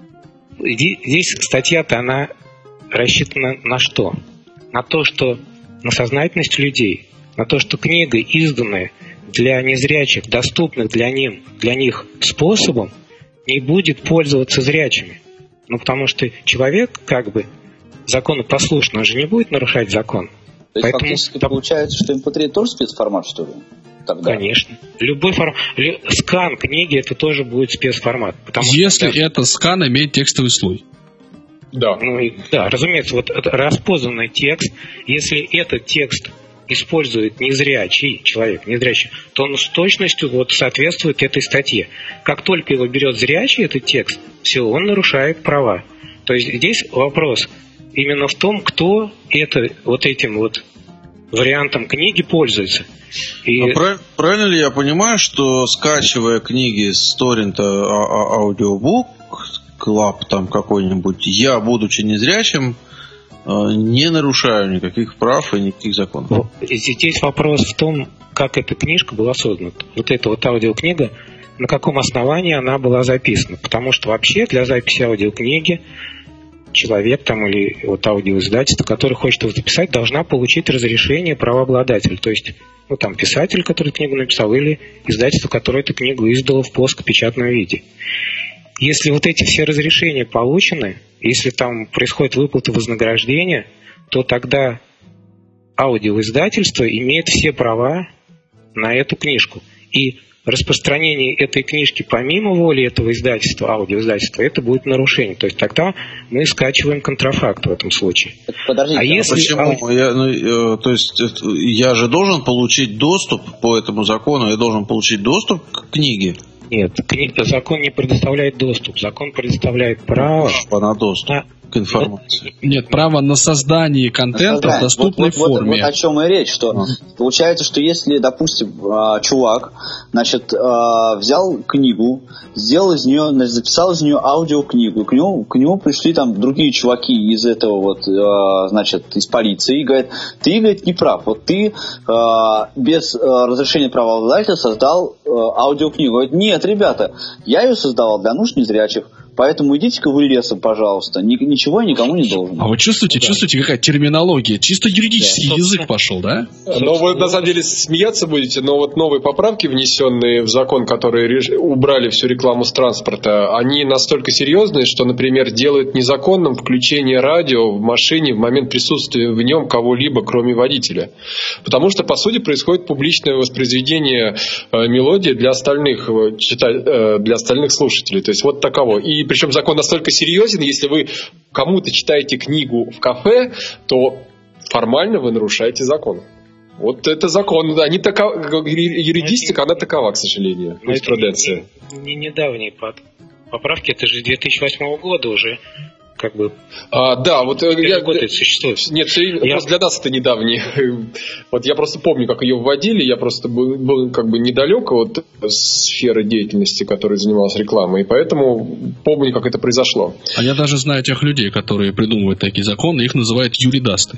здесь статья-то, она рассчитана на что? На то, что на сознательность людей, на то, что книга, изданная для незрячих, доступных для них, для них способом, не будет пользоваться зрячими. Ну, потому что человек, как бы, законопослушный, он же не будет нарушать закон. То есть, Поэтому фактически там... получается, что эм пэ три тоже спецформат, что ли? Тогда. Конечно. Любой формат. Скан книги это тоже будет спецформат. Если что... это скан имеет текстовый слой. Да. Ну, и, да, разумеется, вот это распознанный текст, если этот текст использует незрячий человек, незрячий, то он с точностью вот соответствует этой статье. Как только его берет зрячий этот текст, все, он нарушает права. То есть здесь вопрос именно в том, кто это, вот этим вот вариантом книги пользуется. И... А прав, правильно ли я понимаю, что скачивая книги с торрента аудиобук, клаб там какой-нибудь, я, будучи незрячим, не нарушаю никаких прав и никаких законов? Здесь вопрос в том, как эта книжка была создана. Вот эта вот аудиокнига, на каком основании она была записана. Потому что вообще для записи аудиокниги человек там или вот аудиоиздательство, который хочет его записать, должна получить разрешение правообладателя. То есть, ну там писатель, который книгу написал, или издательство, которое эту книгу издало в плоскопечатном виде. Если вот эти все разрешения получены, если там происходит выплата вознаграждения, то тогда аудиоиздательство имеет все права на эту книжку. И распространение этой книжки помимо воли этого издательства, аудиоиздательства, это будет нарушение. То есть тогда мы скачиваем контрафакт в этом случае. Подождите, а если... Почему? Я, ну, то есть я же должен получить доступ по этому закону, я должен получить доступ к книге? Нет, книга, закон не предоставляет доступ. Закон предоставляет право на доступ на... к информации. Нет, право на создание контента в доступной вот, вот, форме. Вот, вот о чем и речь, что а. получается, что если, допустим, чувак, значит, взял книгу, сделал из нее, записал из нее аудиокнигу, к нему, к нему пришли там другие чуваки из этого вот, значит, из полиции и говорят, ты, говорит, не прав, вот ты без разрешения правообладателя создал аудиокнигу. Говорит, нет, ребята, я ее создавал для нужд незрячих. Поэтому идите-ка вы лесом, пожалуйста. Ничего я никому не должен. А вы чувствуете, да. чувствуете, какая терминология? Чисто юридический да. язык пошел, да? Но вы на самом деле смеяться будете, но вот новые поправки, внесенные в закон, которые реж... убрали всю рекламу с транспорта, они настолько серьезные, что, например, делают незаконным включение радио в машине в момент присутствия в нем кого-либо, кроме водителя. Потому что, по сути, происходит публичное воспроизведение э, мелодии для остальных, э, чита... э, для остальных слушателей. То есть вот таково. И причем закон настолько серьезен, если вы кому-то читаете книгу в кафе, то формально вы нарушаете закон. Вот это закон. Они такова, юридистика, она такова, к сожалению, юриспруденция. Не, не недавние поправки, это же две тысячи восьмого года уже. Как бы а, да, вот я, работает, существует. Нет, я... просто для нас это недавний. Вот я просто помню, как ее вводили, я просто был, был как бы недалек от сферы деятельности, которой занималась рекламой, и поэтому помню, как это произошло. А я даже знаю тех людей, которые придумывают такие законы, их называют юридасты.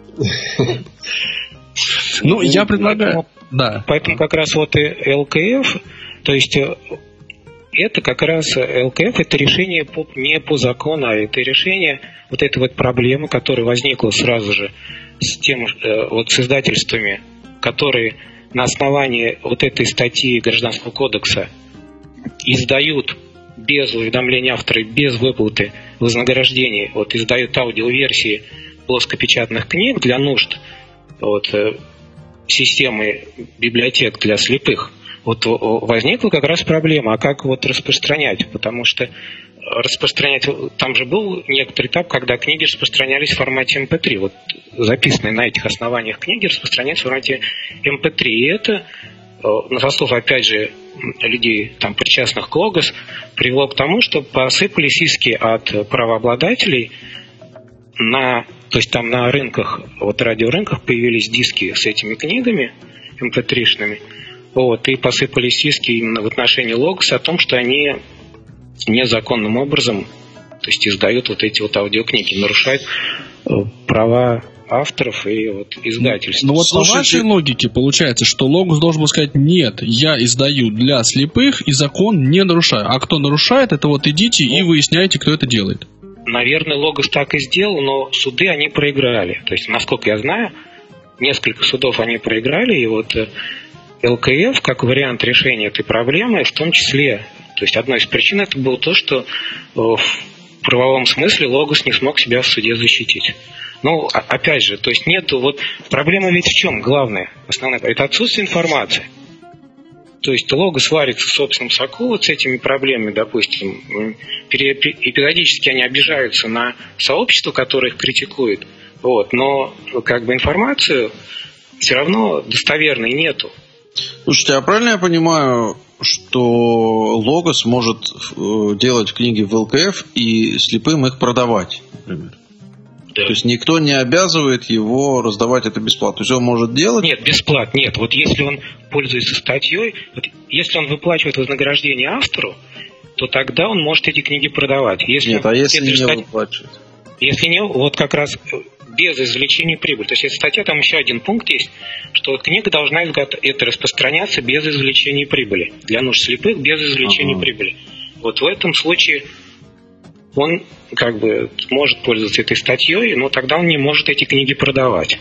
Ну, я предлагаю... Да. Поэтому как раз вот и эл ка эф, то есть... Это как раз эл ка эф, это решение по, не по закону, а это решение вот этой вот проблемы, которая возникла сразу же с тем, э, вот с издательствами, которые на основании вот этой статьи Гражданского кодекса издают без уведомления автора, без выплаты вознаграждений, вот издают аудиоверсии плоскопечатных книг для нужд вот, э, системы библиотек для слепых. Вот возникла как раз проблема, а как вот распространять, потому что распространять, там же был некоторый этап, когда книги распространялись в формате эм пэ три, вот записанные на этих основаниях книги распространялись в формате эм пэ три, и это, на заслугу, опять же, людей, там, причастных к Логос, привело к тому, что посыпались иски от правообладателей на, то есть там на рынках, вот радиорынках появились диски с этими книгами эм пэ три-шными, вот, и посыпались иски именно в отношении Логос о том, что они незаконным образом, то есть издают вот эти вот аудиокниги, нарушают права авторов и вот издательств. Ну вот Слушайте... по вашей логике получается, что Логос должен был сказать: нет, я издаю для слепых и закон не нарушаю. А кто нарушает, это вот идите ну, и выясняйте, кто это делает. Наверное, Логос так и сделал, но суды они проиграли. То есть, насколько я знаю, несколько судов они проиграли, и вот эл ка эф, как вариант решения этой проблемы, в том числе, то есть одной из причин это было то, что в правовом смысле Логос не смог себя в суде защитить. Ну, опять же, то есть нет, вот проблема ведь в чем главная, основная, это отсутствие информации. То есть Логос варится в собственном соку вот с этими проблемами, допустим. И периодически они обижаются на сообщество, которое их критикует. Вот. Но как бы информацию все равно достоверной нету. Слушайте, а правильно я понимаю, что Логос может делать книги в эл ка эф и слепым их продавать, например? Да. То есть никто не обязывает его раздавать это бесплатно. То есть он может делать... Нет, бесплатно, нет. Вот если он пользуется статьей, вот если он выплачивает вознаграждение автору, то тогда он может эти книги продавать. Если нет, а если не стать... выплачивает? Если не, вот как раз без извлечения прибыли. То есть эта статья, там еще один пункт есть, что книга должна это распространяться без извлечения прибыли. Для нужд слепых без извлечения ага. прибыли. Вот в этом случае он как бы может пользоваться этой статьей, но тогда он не может эти книги продавать.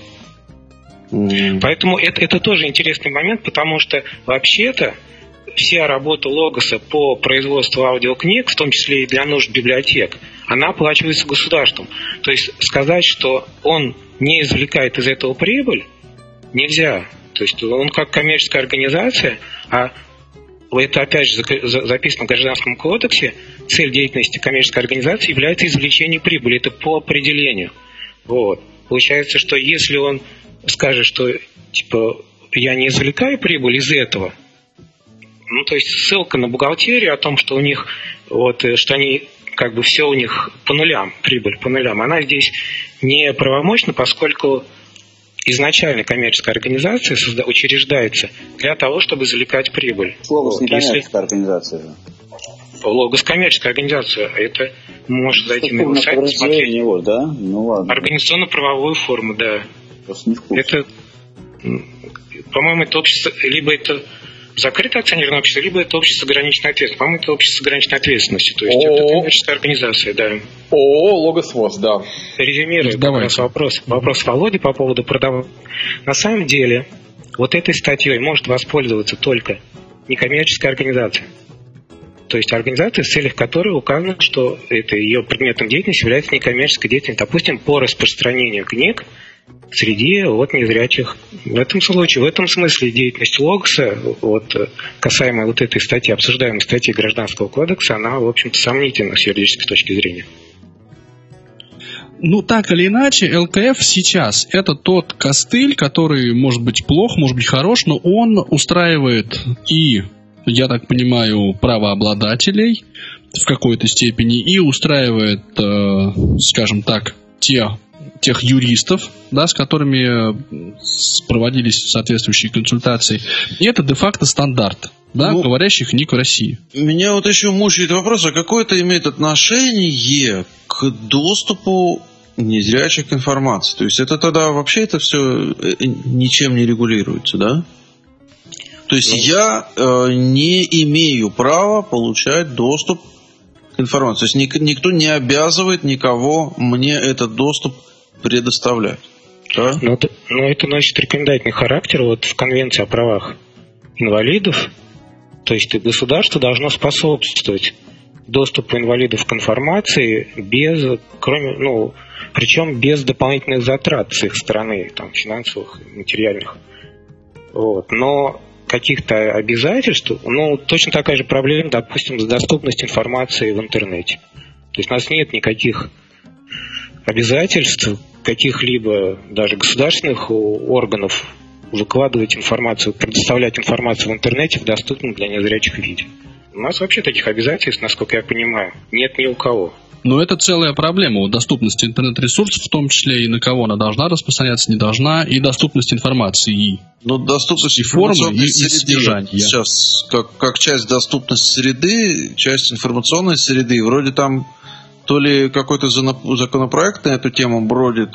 Mm. Поэтому это, это тоже интересный момент, потому что вообще-то вся работа Логоса по производству аудиокниг, в том числе и для нужд библиотек, она оплачивается государством. То есть сказать, что он не извлекает из этого прибыль, нельзя. То есть он как коммерческая организация, а это опять же записано в Гражданском кодексе, цель деятельности коммерческой организации является извлечение прибыли. Это по определению. Вот. Получается, что если он скажет, что типа я не извлекаю прибыль из этого, ну то есть ссылка на бухгалтерию о том, что у них вот, что они как бы все у них по нулям, прибыль по нулям, она здесь не правомочна, поскольку изначально коммерческая организация созда- учреждается для того, чтобы извлекать прибыль. Логос не коммерческая Если... организация же. Логос коммерческая организация. Это может зайти на его сайт, посмотреть. Него, да? Ну, ладно. Организационно-правовую форму, да. Просто не в курсе. Это, по-моему, это общество, либо это закрытое акционерное общество, либо это общество с ограниченной ответственностью. По-моему, это общество с ограниченной ответственностью. То есть это коммерческая организация, да. ООО «Логос ВОЗ», да. Резюмирую как раз вопрос. Вопрос Володи по поводу продавания. На самом деле, вот этой статьей может воспользоваться только некоммерческая организация. То есть организация, в целях которой указано, что это ее предметом деятельности является некоммерческой деятельностью, допустим, по распространению книг среди вот незрячих. В этом случае, в этом смысле деятельность Логоса, вот, касаемо вот этой статьи, обсуждаемой статьи Гражданского кодекса, она, в общем-то, сомнительна с юридической точки зрения. Ну, так или иначе, эл ка эф сейчас это тот костыль, который может быть плох, может быть хорош, но он устраивает и, я так понимаю, правообладателей в какой-то степени, и устраивает, э, скажем так, те, тех юристов, да, с которыми проводились соответствующие консультации. И это де-факто стандарт, да, ну, говорящих книг в России. Меня вот еще мучает вопрос, а какое это имеет отношение к доступу незрячих к информации? То есть это тогда вообще это все ничем не регулируется, да? То есть ну, я э, не имею права получать доступ к информации. То есть ник- никто не обязывает никого мне этот доступ предоставлять. Да? Но, это, но это носит рекомендательный характер вот в Конвенции о правах инвалидов. То есть государство должно способствовать доступу инвалидов к информации без, кроме, ну, причем без дополнительных затрат с их стороны, там, финансовых, материальных. Вот. Но каких-то обязательств, ну, точно такая же проблема, допустим, с доступностью информации в интернете. То есть у нас нет никаких обязательств, каких-либо даже государственных органов выкладывать информацию, предоставлять информацию в интернете в доступном для незрячих виде. У нас вообще таких обязательств, насколько я понимаю, нет ни у кого. Но это целая проблема. Вот доступность интернет-ресурсов, в том числе и на кого она должна распространяться, не должна, и доступность информации, и, ну, доступность и формы, и, и содержания. Сейчас, как, как часть доступности среды, часть информационной среды, вроде там то ли какой-то законопроект на эту тему бродит,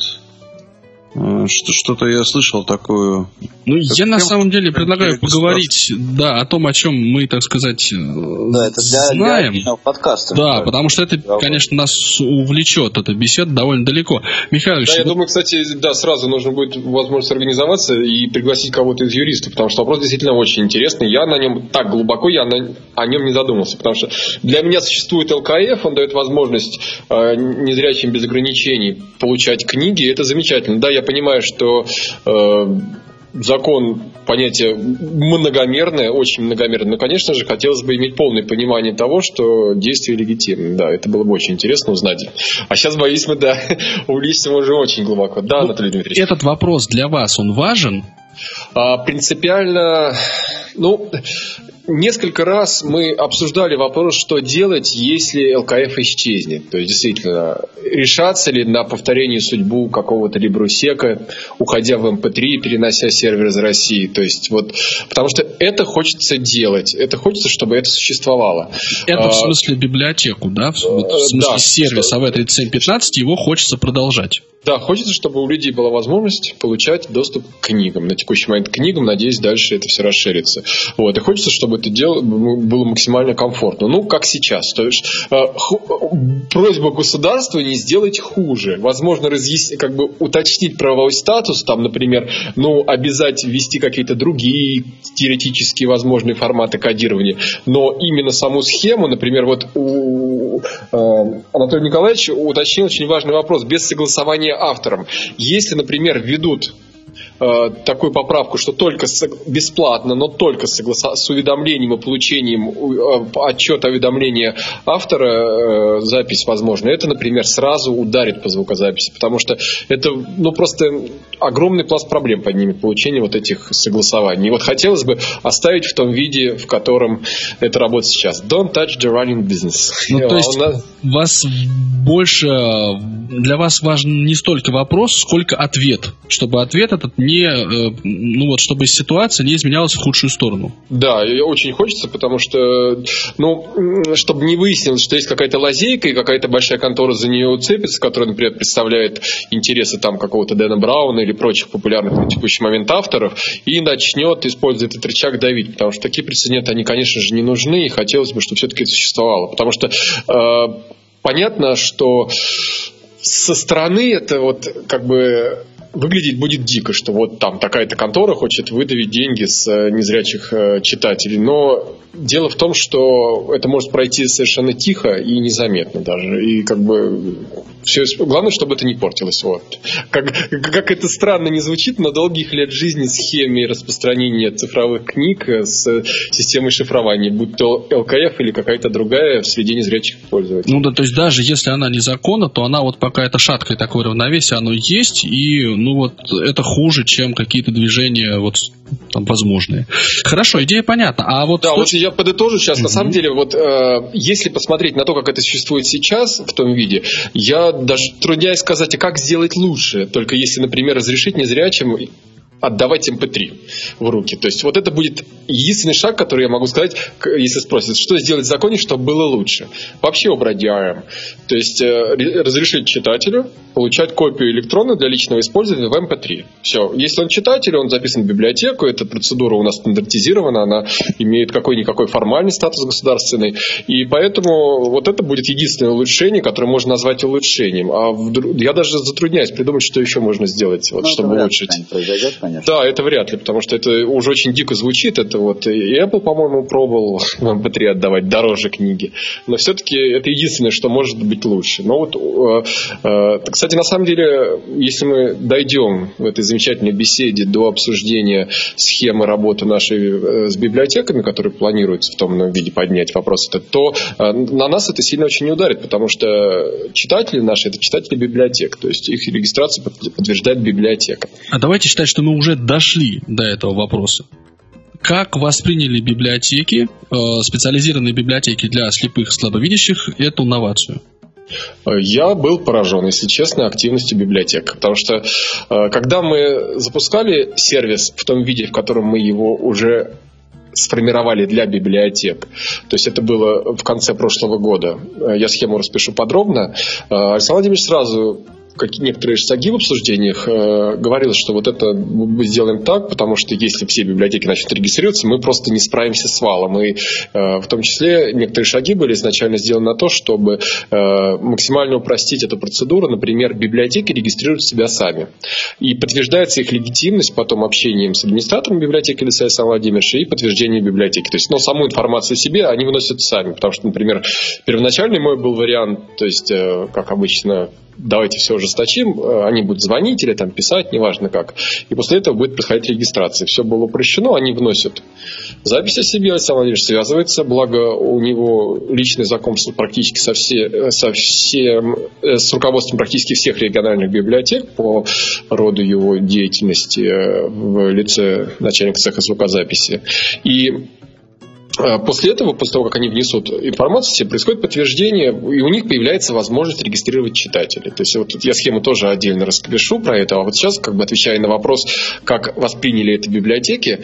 что-то я слышал такое. Ну, я тем, на самом деле предлагаю поговорить, да, о том, о чем мы, так сказать, да, это для, знаем. Для подкаста. Да, да, потому что это, конечно, нас увлечет, эта беседа довольно далеко. Михаил, да, я думаю, кстати, да, сразу нужно будет возможность организоваться и пригласить кого-то из юристов, потому что вопрос действительно очень интересный. Я на нем так глубоко, я на, о нем не задумался, потому что для меня существует эл ка эф, он дает возможность э, незрячим без ограничений получать книги, это замечательно. Да, я понимаю, что э, закон понятие многомерное, очень многомерное, но, конечно же, хотелось бы иметь полное понимание того, что действие легитимно. Да, это было бы очень интересно узнать. А сейчас, боюсь, мы, да, увлечься можем очень глубоко. Да, ну, Анатолий Дмитриевич? Этот вопрос для вас, он важен? А, принципиально, ну... Несколько раз мы обсуждали вопрос, что делать, если эл ка эф исчезнет. То есть, действительно, решаться ли на повторение судьбу какого-то либрусека, уходя в эм пэ три, перенося сервер из России. То есть, вот, потому что это хочется делать. Это хочется, чтобы это существовало. Это в смысле библиотеку, да? В смысле да, сервиса эй ви тридцать семь пятнадцать, его хочется продолжать. Да, хочется, чтобы у людей была возможность получать доступ к книгам. На текущий момент к книгам, надеюсь, дальше это все расширится. Вот. И хочется, чтобы это дело было максимально комфортно. Ну, как сейчас. То есть, э, ху- просьба государства не сделать хуже. Возможно, разъяснить, как бы уточнить правовой статус, там, например, ну, обязать ввести какие-то другие теоретические возможные форматы кодирования. Но именно саму схему, например, вот у э, Анатолия Николаевича уточнил очень важный вопрос. Без согласования автором. Если, например, введут э, такую поправку, что только с, бесплатно, но только согласа, с уведомлением и получением э, отчета уведомления автора э, запись возможна, это, например, сразу ударит по звукозаписи, потому что это, ну, просто огромный пласт проблем поднимет получение вот этих согласований. И вот хотелось бы оставить в том виде, в котором это работает сейчас. Don't touch the running business. Ну, то есть вас больше, для вас важен не столько вопрос, сколько ответ, чтобы ответ этот не, ну вот, чтобы ситуация не изменялась в худшую сторону. Да, и очень хочется, потому что, ну, чтобы не выяснилось, что есть какая-то лазейка и какая-то большая контора за нее уцепится, которая, например, представляет интересы там какого-то Дэна Брауна или прочих популярных на текущий момент авторов, и начнет, используя этот рычаг, давить, потому что такие прецеденты, они, конечно же, не нужны, и хотелось бы, чтобы все-таки это существовало, потому что э, понятно, что со стороны это вот как бы выглядеть будет дико, что вот там такая-то контора хочет выдавить деньги с незрячих читателей, но дело в том, что это может пройти совершенно тихо и незаметно даже, и как бы все, главное, чтобы это не портилось. Вот. Как, как это странно не звучит, но долгих лет жизни схеме распространения цифровых книг с системой шифрования, будь то эл ка эф или какая-то другая в среде незрячих пользователей. Ну да, то есть даже если она незаконна, то она вот пока это шаткое такое равновесие, оно есть, и ну вот это хуже, чем какие-то движения вот там возможные. Хорошо, идея понятна. А вот да, то... вот я подытожу сейчас. Mm-hmm. На самом деле, вот э, если посмотреть на то, как это существует сейчас в том виде, я даже трудняюсь сказать, а как сделать лучше. Только если, например, разрешить незрячим отдавать эм пэ три в руки. То есть вот это будет единственный шаг, который я могу сказать, если спросят, что сделать в законе, чтобы было лучше. Вообще убрать ди ар эм. То есть э, разрешить читателю получать копию электронную для личного использования в эм пэ три. Все. Если он читатель, он записан в библиотеку, эта процедура у нас стандартизирована, она имеет какой-никакой формальный статус государственный. И поэтому вот это будет единственное улучшение, которое можно назвать улучшением. А в, я даже затрудняюсь придумать, что еще можно сделать, вот, чтобы улучшить. Да, это вряд ли, потому что это уже очень дико звучит. Это вот и Apple, по-моему, пробовал в эм пэ три отдавать дороже книги. Но все-таки это единственное, что может быть лучше. Но вот, э, э, кстати, на самом деле, если мы дойдем в этой замечательной беседе до обсуждения схемы работы нашей э, с библиотеками, которые планируется в том или ином виде поднять вопрос, это, то э, на нас это сильно очень не ударит, потому что читатели наши – это читатели библиотек. То есть их регистрацию подтверждает библиотека. А давайте считать, что мы уже дошли до этого вопроса. Как восприняли библиотеки, специализированные библиотеки для слепых и слабовидящих, эту новацию? Я был поражен, если честно, активностью библиотек. Потому что когда мы запускали сервис в том виде, в котором мы его уже сформировали для библиотек. То есть это было в конце прошлого года. Я схему распишу подробно. Александр Владимирович сразу какие некоторые шаги в обсуждениях э, говорилось, что вот это мы сделаем так, потому что если все библиотеки начнут регистрироваться, мы просто не справимся с валом. И э, в том числе некоторые шаги были изначально сделаны на то, чтобы э, максимально упростить эту процедуру. Например, библиотеки регистрируют себя сами. И подтверждается их легитимность потом общением с администратором библиотеки лица Александра Владимировича и подтверждением библиотеки. То есть, ну, саму информацию о себе они выносят сами. Потому что, например, первоначальный мой был вариант, то есть, э, как обычно, давайте все ужесточим, они будут звонить или там писать, неважно как. И после этого будет происходить регистрация. Все было упрощено, они вносят запись о себе, Александр Владимирович связывается, благо у него личное знакомство практически со, все, со всем, с руководством практически всех региональных библиотек по роду его деятельности в лице начальника цеха звукозаписи. И после этого, после того, как они внесут информацию, происходит подтверждение, и у них появляется возможность регистрировать читателей. То есть вот я схему тоже отдельно распишу про это, а вот сейчас, как бы отвечая на вопрос, как восприняли это библиотеки,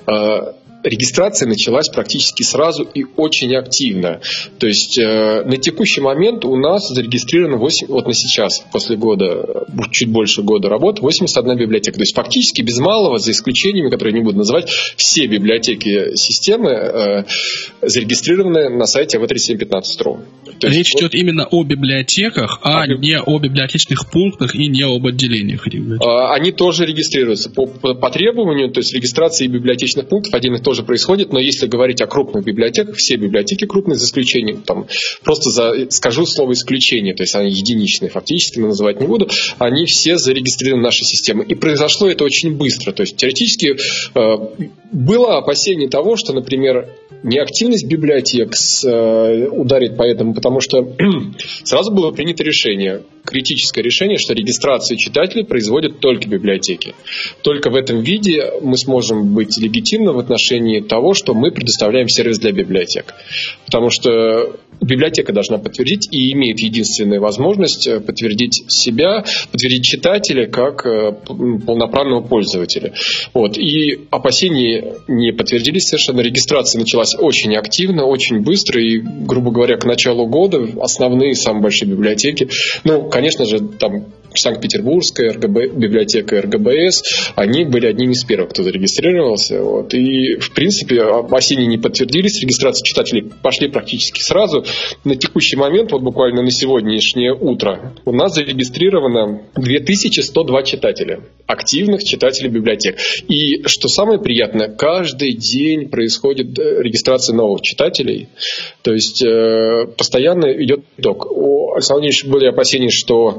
регистрация началась практически сразу и очень активно. То есть э, на текущий момент у нас зарегистрировано восемь, вот на сейчас, после года, чуть больше года работы, восемьдесят одна библиотека. То есть фактически без малого, за исключениями, которые я не буду называть, все библиотеки системы э, зарегистрированы на сайте ви тридцать семь пятнадцать точка ру. Речь вот, идет именно о библиотеках, а, а не о библиотечных пунктах и не об отделениях. Они тоже регистрируются по, по, по требованию, то есть регистрация библиотечных пунктов один и тот же происходит, но если говорить о крупных библиотеках, все библиотеки крупные, за исключением, там, просто за, скажу слово исключение, то есть они единичные, фактически мы называть не буду, они все зарегистрированы в нашей системе. И произошло это очень быстро, то есть теоретически э, было опасение того, что, например, неактивность библиотек с, э, ударит по этому, потому что сразу было принято решение, критическое решение, что регистрацию читателей производят только библиотеки. Только в этом виде мы сможем быть легитимны в отношении того, что мы предоставляем сервис для библиотек. Потому что библиотека должна подтвердить и имеет единственную возможность подтвердить себя, подтвердить читателя как полноправного пользователя. Вот. И опасения не подтвердились совершенно. Регистрация началась очень активно, очень быстро. И, грубо говоря, к началу года основные, самые большие библиотеки, ну, конечно же, там Санкт-Петербургская РГБ, библиотека эр гэ бэ эс, они были одними из первых, кто зарегистрировался. Вот. И, в принципе, опасения не подтвердились, регистрация читателей пошли практически сразу. На текущий момент, вот буквально на сегодняшнее утро, у нас зарегистрировано две тысячи сто два читателя, активных читателей библиотек. И, что самое приятное, каждый день происходит регистрация новых читателей. То есть, э, постоянно идет итог. У Александра Владимировича были опасения, что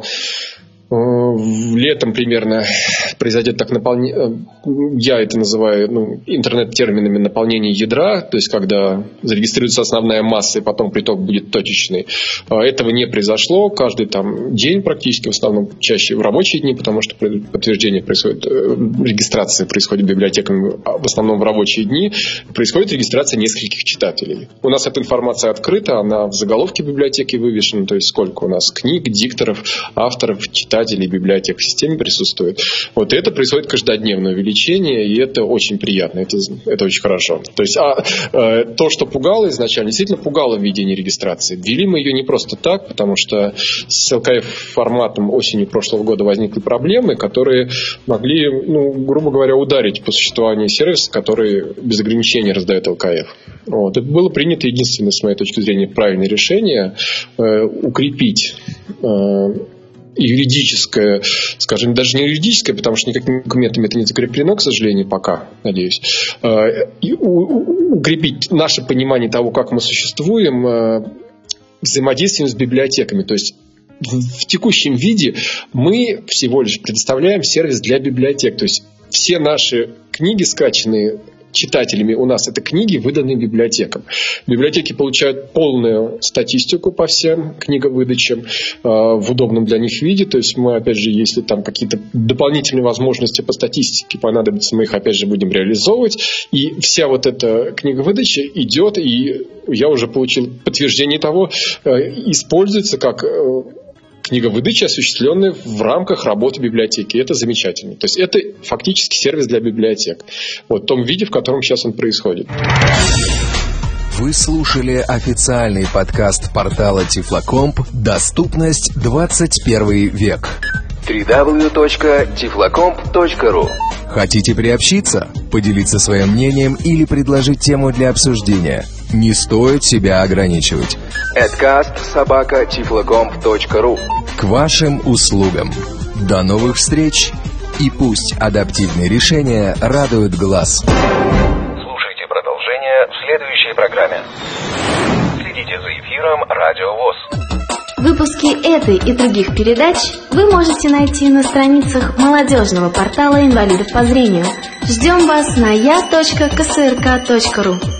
летом примерно произойдет так наполнение, я это называю ну, интернет-терминами наполнение ядра, то есть когда зарегистрируется основная масса и потом приток будет точечный. Этого не произошло. Каждый там день практически, в основном чаще в рабочие дни, потому что подтверждение происходит, регистрация происходит библиотеками в основном в рабочие дни, происходит регистрация нескольких читателей. У нас эта информация открыта, она в заголовке библиотеки вывешена, то есть сколько у нас книг, дикторов, авторов, читателей, библиотек в системе присутствует. Вот это происходит каждодневное увеличение, и это очень приятно, это, это очень хорошо. То есть а, э, то, что пугало изначально, действительно пугало введение регистрации. Ввели мы ее не просто так, потому что с эл ка эф форматом осенью прошлого года возникли проблемы, которые могли, ну, грубо говоря, ударить по существованию сервиса, который без ограничений раздает эл ка эф. Вот. Это было принято единственное, с моей точки зрения, правильное решение э, укрепить э, юридическое, скажем, даже не юридическое, потому что никакими документами это не закреплено, к сожалению, пока, надеюсь, и укрепить наше понимание того, как мы существуем, взаимодействием с библиотеками. То есть в текущем виде мы всего лишь предоставляем сервис для библиотек. То есть все наши книги, скачанные читателями у нас, это книги, выданные библиотекам. Библиотеки получают полную статистику по всем книговыдачам э, в удобном для них виде. То есть мы, опять же, если там какие-то дополнительные возможности по статистике понадобятся, мы их, опять же, будем реализовывать. И вся вот эта книговыдача идет, и я уже получил подтверждение того, э, используется как э, книговыдача, осуществленная в рамках работы библиотеки. Это замечательно. То есть это фактически сервис для библиотек. Вот в том виде, в котором сейчас он происходит. Вы слушали официальный подкаст портала Тифлокомп «Доступность двадцать первый век». дабл ю дабл ю дабл ю точка тифлокомп точка ру. Хотите приобщиться, поделиться своим мнением или предложить тему для обсуждения? Не стоит себя ограничивать. эдкаст собака тифлокомп точка ру. К вашим услугам. До новых встреч, и пусть адаптивные решения радуют глаз. Слушайте продолжение в следующей программе. Следите за эфиром Радио ВОС. Выпуски Выпуски этой и других передач вы можете найти на страницах молодежного портала инвалидов по зрению. Ждем вас на я точка ка эс эр ка точка ру.